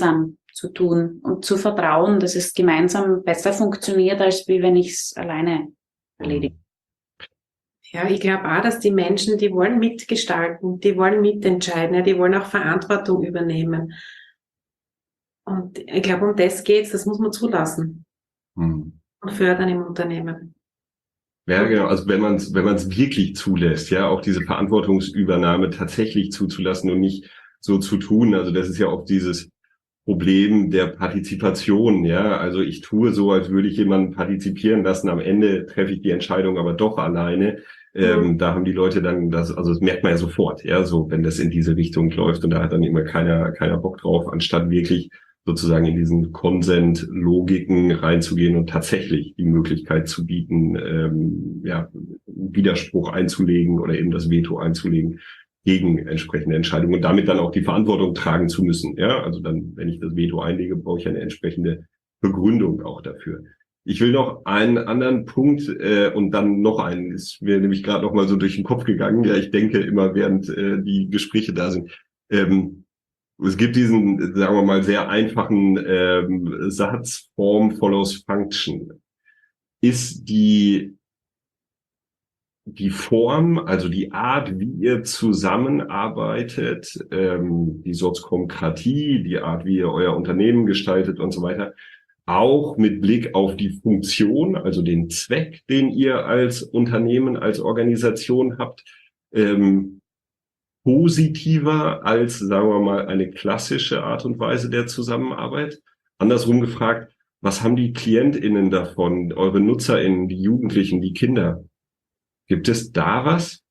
zu tun und zu vertrauen, dass es gemeinsam besser funktioniert, als wie wenn ich es alleine erledige. Ja, ich glaube auch, dass die Menschen, die wollen mitgestalten, die wollen mitentscheiden, ja, die wollen auch Verantwortung übernehmen. Und ich glaube, um das geht's, das muss man zulassen Hm. und fördern im Unternehmen. Ja, genau. Also wenn man es wenn man es wirklich zulässt, ja, auch diese Verantwortungsübernahme tatsächlich zuzulassen und nicht so zu tun. Also das ist ja auch dieses Problem der Partizipation, ja. Also ich tue so, als würde ich jemanden partizipieren lassen. Am Ende treffe ich die Entscheidung aber doch alleine. Ähm, Mhm. da haben die Leute dann das, also das merkt man ja sofort, ja, so wenn das in diese Richtung läuft und da hat dann immer keiner keiner Bock drauf, anstatt wirklich sozusagen in diesen Consent-Logiken reinzugehen und tatsächlich die Möglichkeit zu bieten, ähm, ja, Widerspruch einzulegen oder eben das Veto einzulegen gegen entsprechende Entscheidungen und damit dann auch die Verantwortung tragen zu müssen. Ja, also dann, wenn ich das Veto einlege, brauche ich eine entsprechende Begründung auch dafür. Ich will noch einen anderen Punkt äh, und dann noch einen, ist mir nämlich gerade noch mal so durch den Kopf gegangen. Ja, ich denke immer, während äh, die Gespräche da sind. Ähm, Es gibt diesen, sagen wir mal, sehr einfachen ähm, Satz, Form follows Function. Ist die die Form, also die Art, wie ihr zusammenarbeitet, ähm, die Soziokratie, die Art, wie ihr euer Unternehmen gestaltet und so weiter, auch mit Blick auf die Funktion, also den Zweck, den ihr als Unternehmen, als Organisation habt, ähm, positiver als, sagen wir mal, eine klassische Art und Weise der Zusammenarbeit? Andersrum gefragt, was haben die KlientInnen davon, eure NutzerInnen, die Jugendlichen, die Kinder? Gibt es da was?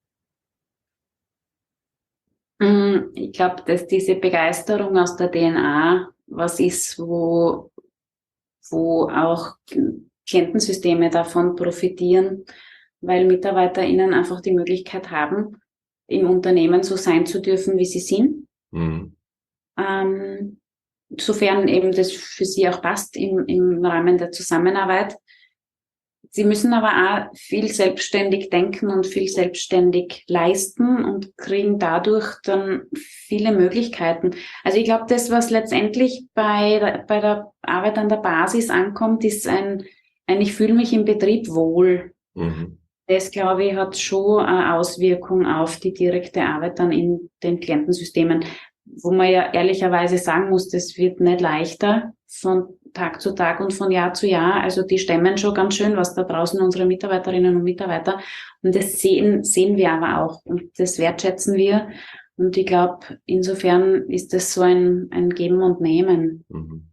Ich glaube, dass diese Begeisterung aus der D N A was ist, wo, wo auch Klientensysteme davon profitieren, weil MitarbeiterInnen einfach die Möglichkeit haben, im Unternehmen so sein zu dürfen, wie sie sind. Mhm. Ähm, sofern eben das für sie auch passt im, im Rahmen der Zusammenarbeit. Sie müssen aber auch viel selbstständig denken und viel selbstständig leisten und kriegen dadurch dann viele Möglichkeiten. Also ich glaube, das, was letztendlich bei, bei der Arbeit an der Basis ankommt, ist ein, ein ich fühle mich im Betrieb wohl. Mhm. Das, glaube ich, hat schon eine Auswirkung auf die direkte Arbeit dann in den Klientensystemen, wo man ja ehrlicherweise sagen muss, das wird nicht leichter von Tag zu Tag und von Jahr zu Jahr. Also die stemmen schon ganz schön, was da draußen unsere Mitarbeiterinnen und Mitarbeiter. Und das sehen, sehen wir aber auch und das wertschätzen wir. Und ich glaube, insofern ist das so ein, ein Geben und Nehmen. Mhm.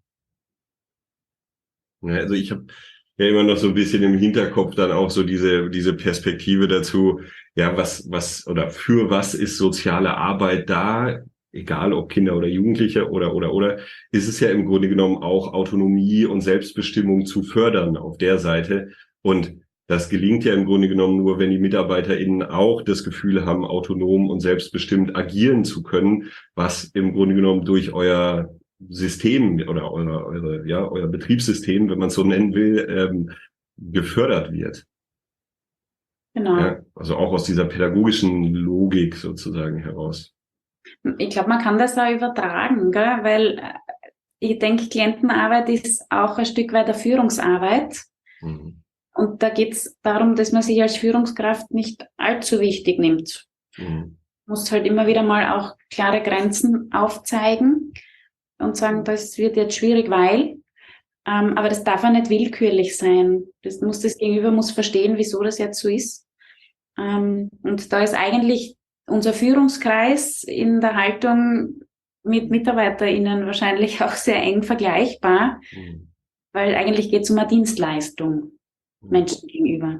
Ja, also ich habe ja immer noch so ein bisschen im Hinterkopf dann auch so diese diese Perspektive dazu, ja, was was oder für was ist soziale Arbeit da, egal ob Kinder oder Jugendliche oder oder oder, ist es ja im Grunde genommen auch Autonomie und Selbstbestimmung zu fördern auf der Seite. Und das gelingt ja im Grunde genommen nur, wenn die MitarbeiterInnen auch das Gefühl haben, autonom und selbstbestimmt agieren zu können, was im Grunde genommen durch euer System oder eure, eure, ja, euer Betriebssystem, wenn man es so nennen will, ähm, gefördert wird. Genau. Ja, also auch aus dieser pädagogischen Logik sozusagen heraus. Ich glaube, man kann das auch übertragen, gell? Weil ich denke, Klientenarbeit ist auch ein Stück weit eine Führungsarbeit. Mhm. Und da geht es darum, dass man sich als Führungskraft nicht allzu wichtig nimmt. Mhm. Muss halt immer wieder mal auch klare Grenzen aufzeigen und sagen, das wird jetzt schwierig, weil, ähm, aber das darf auch nicht willkürlich sein. Das muss das Gegenüber muss verstehen, wieso das jetzt so ist. Ähm, und da ist eigentlich unser Führungskreis in der Haltung mit MitarbeiterInnen wahrscheinlich auch sehr eng vergleichbar, Mhm. weil eigentlich geht es um eine Dienstleistung Menschen gegenüber.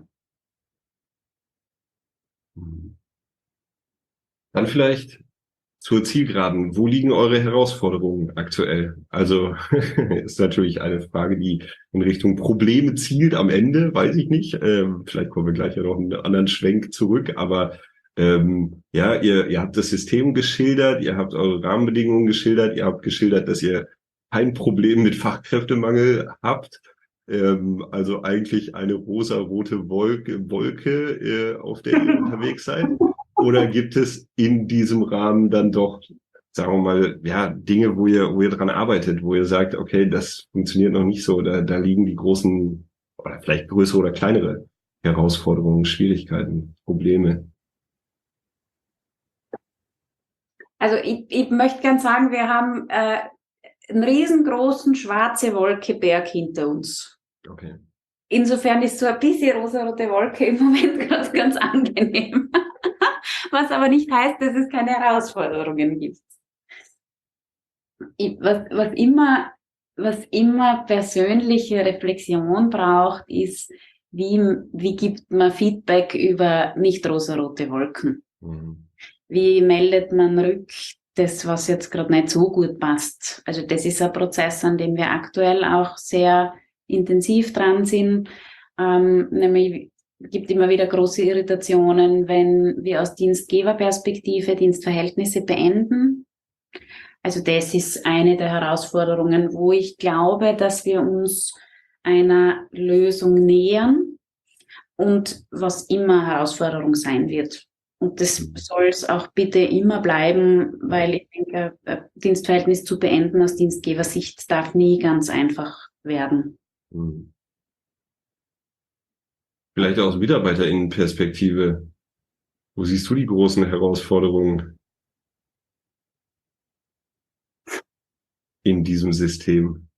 Mhm. Dann vielleicht zur Zielgeraden. Wo liegen eure Herausforderungen aktuell? Also ist natürlich eine Frage, die in Richtung Probleme zielt am Ende, weiß ich nicht. Ähm, vielleicht kommen wir gleich ja noch einen anderen Schwenk zurück, aber ähm, ja, ihr, ihr habt das System geschildert, ihr habt eure Rahmenbedingungen geschildert, ihr habt geschildert, dass ihr kein Problem mit Fachkräftemangel habt. Ähm, also eigentlich eine rosa-rote Wolke, Wolke äh, auf der ihr unterwegs seid. Oder gibt es in diesem Rahmen dann doch sagen wir mal, ja, Dinge, wo ihr, wo ihr dran arbeitet, wo ihr sagt, okay, das funktioniert noch nicht so, da, da liegen die großen oder vielleicht größere oder kleinere Herausforderungen, Schwierigkeiten, Probleme? Also ich, ich möchte gern sagen, wir haben äh, einen riesengroßen schwarze Wolkeberg hinter uns. Okay. Insofern ist so ein bisschen rosarote Wolke im Moment gerade ganz angenehm. Was aber nicht heißt, dass es keine Herausforderungen gibt. Ich, was, was immer, was immer persönliche Reflexion braucht, ist, wie, wie gibt man Feedback über nicht rosarote Wolken? Mhm. Wie meldet man rück das, was jetzt gerade nicht so gut passt? Also das ist ein Prozess, an dem wir aktuell auch sehr intensiv dran sind. Ähm, nämlich gibt immer wieder große Irritationen, wenn wir aus Dienstgeberperspektive Dienstverhältnisse beenden. Also das ist eine der Herausforderungen, wo ich glaube, dass wir uns einer Lösung nähern und was immer Herausforderung sein wird. Und das soll es auch bitte immer bleiben, weil ich denke, ein Dienstverhältnis zu beenden aus Dienstgebersicht darf nie ganz einfach werden. Vielleicht aus MitarbeiterInnenperspektive. Wo siehst du die großen Herausforderungen in diesem System?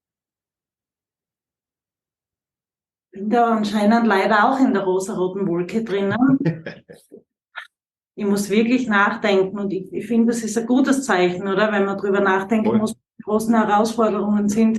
Ich bin da anscheinend leider auch in der rosaroten Wolke drinnen. Ich muss wirklich nachdenken und ich, ich finde, das ist ein gutes Zeichen, oder? Wenn man drüber nachdenken Voll. muss, was die großen Herausforderungen sind.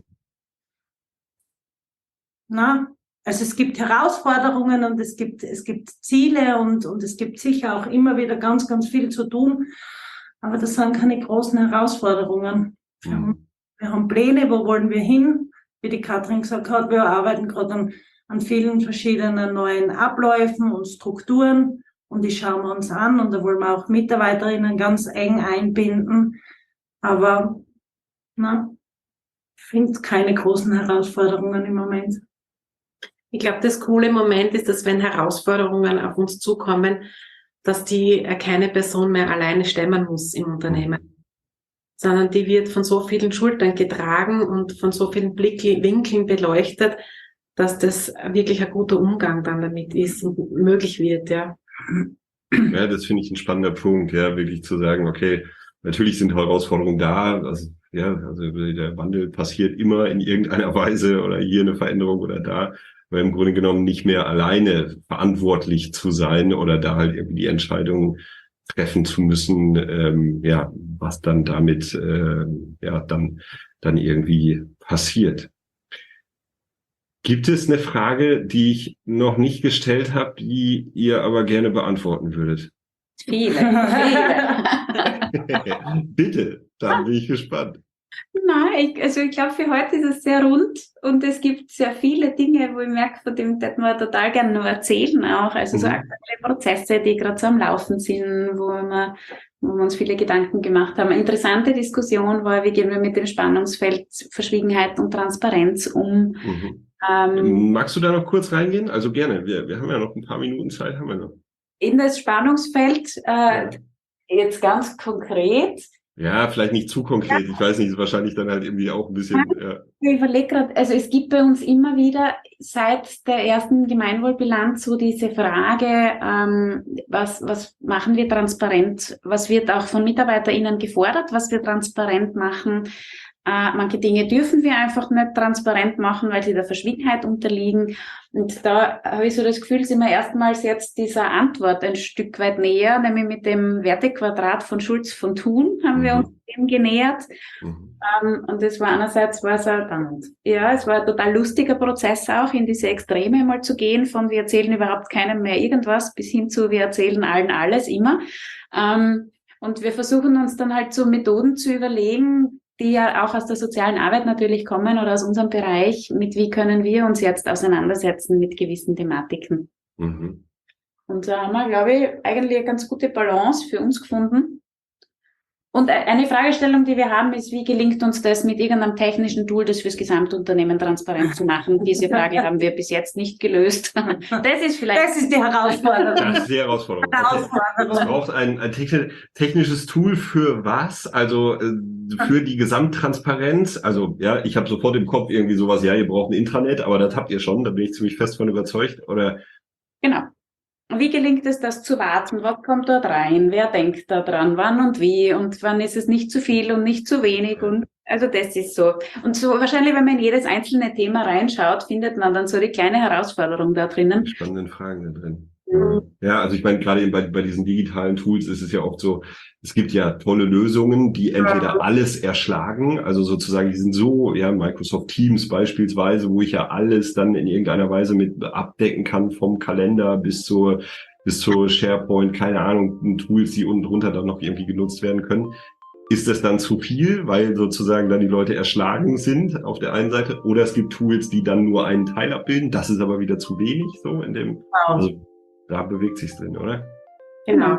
Na, also es gibt Herausforderungen und es gibt, es gibt Ziele und, und es gibt sicher auch immer wieder ganz, ganz viel zu tun. Aber das sind keine großen Herausforderungen. Wir, mhm. haben, wir haben Pläne, wo wollen wir hin? Wie die Katrin gesagt hat, wir arbeiten gerade an, an vielen verschiedenen neuen Abläufen und Strukturen. Und die schauen wir uns an und da wollen wir auch MitarbeiterInnen ganz eng einbinden. Aber na, ich finde keine großen Herausforderungen im Moment. Ich glaube, das coole Moment ist, dass wenn Herausforderungen auf uns zukommen, dass die keine Person mehr alleine stemmen muss im Unternehmen, sondern die wird von so vielen Schultern getragen und von so vielen Blickwinkeln beleuchtet, dass das wirklich ein guter Umgang dann damit ist und möglich wird, ja. Ja, das finde ich ein spannender Punkt, ja, wirklich zu sagen, okay, natürlich sind Herausforderungen da, also, ja, also der Wandel passiert immer in irgendeiner Weise oder hier eine Veränderung oder da, aber im Grunde genommen nicht mehr alleine verantwortlich zu sein oder da halt irgendwie die Entscheidung treffen zu müssen, ähm, ja, was dann damit, äh, ja, dann, dann irgendwie passiert. Gibt es eine Frage, die ich noch nicht gestellt habe, die ihr aber gerne beantworten würdet? Viele, viele. Bitte, dann bin ich gespannt. Nein, ich, also ich glaube, für heute ist es sehr rund und es gibt sehr viele Dinge, wo ich merke, von dem hätten wir total gerne noch erzählen auch. Also mhm. so aktuelle Prozesse, die gerade so am Laufen sind, wo wir, wo wir uns viele Gedanken gemacht haben. Eine interessante Diskussion war, wie gehen wir mit dem Spannungsfeld Verschwiegenheit und Transparenz um. Mhm. Ähm, Magst du da noch kurz reingehen? Also gerne, wir, wir haben ja noch ein paar Minuten Zeit, haben wir noch. In das Spannungsfeld, äh, ja. Jetzt ganz konkret. Ja, vielleicht nicht zu konkret. Ja. Ich weiß nicht, ist wahrscheinlich dann halt irgendwie auch ein bisschen. Ja. Ich überlege gerade, also es gibt bei uns immer wieder seit der ersten Gemeinwohlbilanz so diese Frage, ähm, was, was machen wir transparent? Was wird auch von MitarbeiterInnen gefordert, was wir transparent machen? Äh, manche Dinge dürfen wir einfach nicht transparent machen, weil sie der Verschwiegenheit unterliegen. Und da habe ich so das Gefühl, sind wir erstmals jetzt dieser Antwort ein Stück weit näher, nämlich mit dem Wertequadrat von Schulz von Thun haben mhm. wir uns dem genähert. Mhm. Ähm, und das war einerseits, war es ein, ja, es war ein total lustiger Prozess auch, in diese Extreme mal zu gehen, von wir erzählen überhaupt keinem mehr irgendwas, bis hin zu wir erzählen allen alles immer. Ähm, und wir versuchen uns dann halt so Methoden zu überlegen, die ja auch aus der sozialen Arbeit natürlich kommen oder aus unserem Bereich, mit wie können wir uns jetzt auseinandersetzen mit gewissen Thematiken. Mhm. Und da haben wir, glaube ich, eigentlich eine ganz gute Balance für uns gefunden. Und eine Fragestellung, die wir haben, ist, wie gelingt uns das mit irgendeinem technischen Tool, das fürs Gesamtunternehmen transparent zu machen? Diese Frage haben wir bis jetzt nicht gelöst. Das ist vielleicht... Das ist die Herausforderung. Das ist die Herausforderung. Okay. Herausforderung. Es braucht ein, ein technisches Tool für was? Also äh, für die Gesamttransparenz? Also ja, ich habe sofort im Kopf irgendwie sowas, ja, ihr braucht ein Intranet, aber das habt ihr schon, da bin ich ziemlich fest von überzeugt. Oder? Genau. Wie gelingt es, das zu warten? Was kommt dort rein? Wer denkt da dran? Wann und wie? Und wann ist es nicht zu viel und nicht zu wenig? Und also das ist so. Und so wahrscheinlich, wenn man in jedes einzelne Thema reinschaut, findet man dann so die kleine Herausforderung da drinnen. Spannende Fragen da drin. Mhm. Ja, also ich meine, gerade eben bei, bei diesen digitalen Tools ist es ja oft so, es gibt ja tolle Lösungen, die entweder alles erschlagen, also sozusagen, die sind so, ja, Microsoft Teams beispielsweise, wo ich ja alles dann in irgendeiner Weise mit abdecken kann, vom Kalender bis zur, bis zur SharePoint, keine Ahnung, Tools, die unten drunter dann noch irgendwie genutzt werden können. Ist das dann zu viel, weil sozusagen dann die Leute erschlagen sind auf der einen Seite, oder es gibt Tools, die dann nur einen Teil abbilden, das ist aber wieder zu wenig, so in dem, also da bewegt sich's drin, oder? Genau.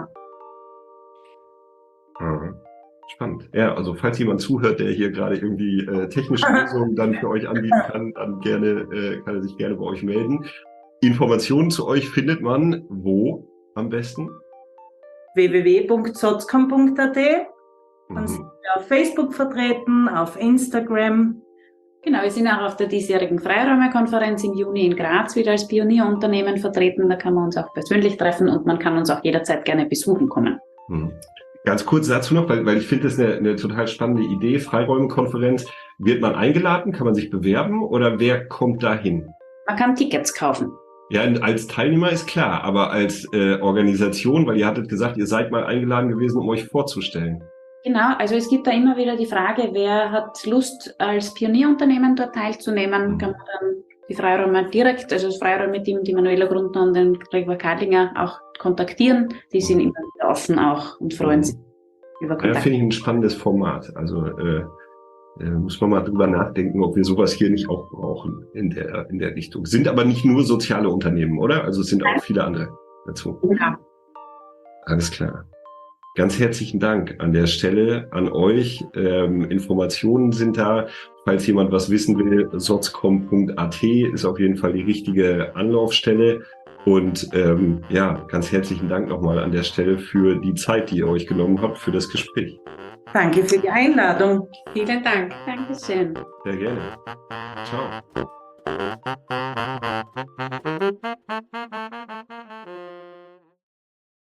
Aha. Spannend. Ja, also falls jemand zuhört, der hier gerade irgendwie äh, technische Lösungen dann für euch anbieten kann, dann gerne äh, kann er sich gerne bei euch melden. Informationen zu euch findet man wo am besten? w w w punkt sotzcom punkt a t. Dann Mhm. sind wir auf Facebook vertreten, auf Instagram. Genau, wir sind auch auf der diesjährigen Freiräume-Konferenz im Juni in Graz wieder als Pionierunternehmen vertreten. Da kann man uns auch persönlich treffen und man kann uns auch jederzeit gerne besuchen kommen. Mhm. Ganz kurz dazu noch, weil, weil ich finde das eine, eine total spannende Idee. Freiräume-Konferenz. Wird man eingeladen? Kann man sich bewerben? Oder wer kommt da hin? Man kann Tickets kaufen. Ja, als Teilnehmer ist klar, aber als äh, Organisation, weil ihr hattet gesagt, ihr seid mal eingeladen gewesen, um euch vorzustellen. Genau, also es gibt da immer wieder die Frage, wer hat Lust, als Pionierunternehmen dort teilzunehmen, Mhm. kann man dann die Freiräume direkt, also das Freiräume-Team, die Manuela Grundner und den Gregor Kadlinger auch kontaktieren. Die sind immer wieder offen auch und freuen sich über Ja, Kontakt. finde ich ein spannendes Format. Also äh, äh, muss man mal drüber nachdenken, ob wir sowas hier nicht auch brauchen in der in der Richtung. Sind aber nicht nur soziale Unternehmen, oder? Also es sind auch viele andere dazu. Ja. Alles klar. Ganz herzlichen Dank an der Stelle an euch. Ähm, Informationen sind da. Falls jemand was wissen will, sotzcom punkt a t ist auf jeden Fall die richtige Anlaufstelle. Und ähm, ja, ganz herzlichen Dank nochmal an der Stelle für die Zeit, die ihr euch genommen habt für das Gespräch. Danke für die Einladung. Vielen Dank. Dankeschön. Sehr gerne. Ciao.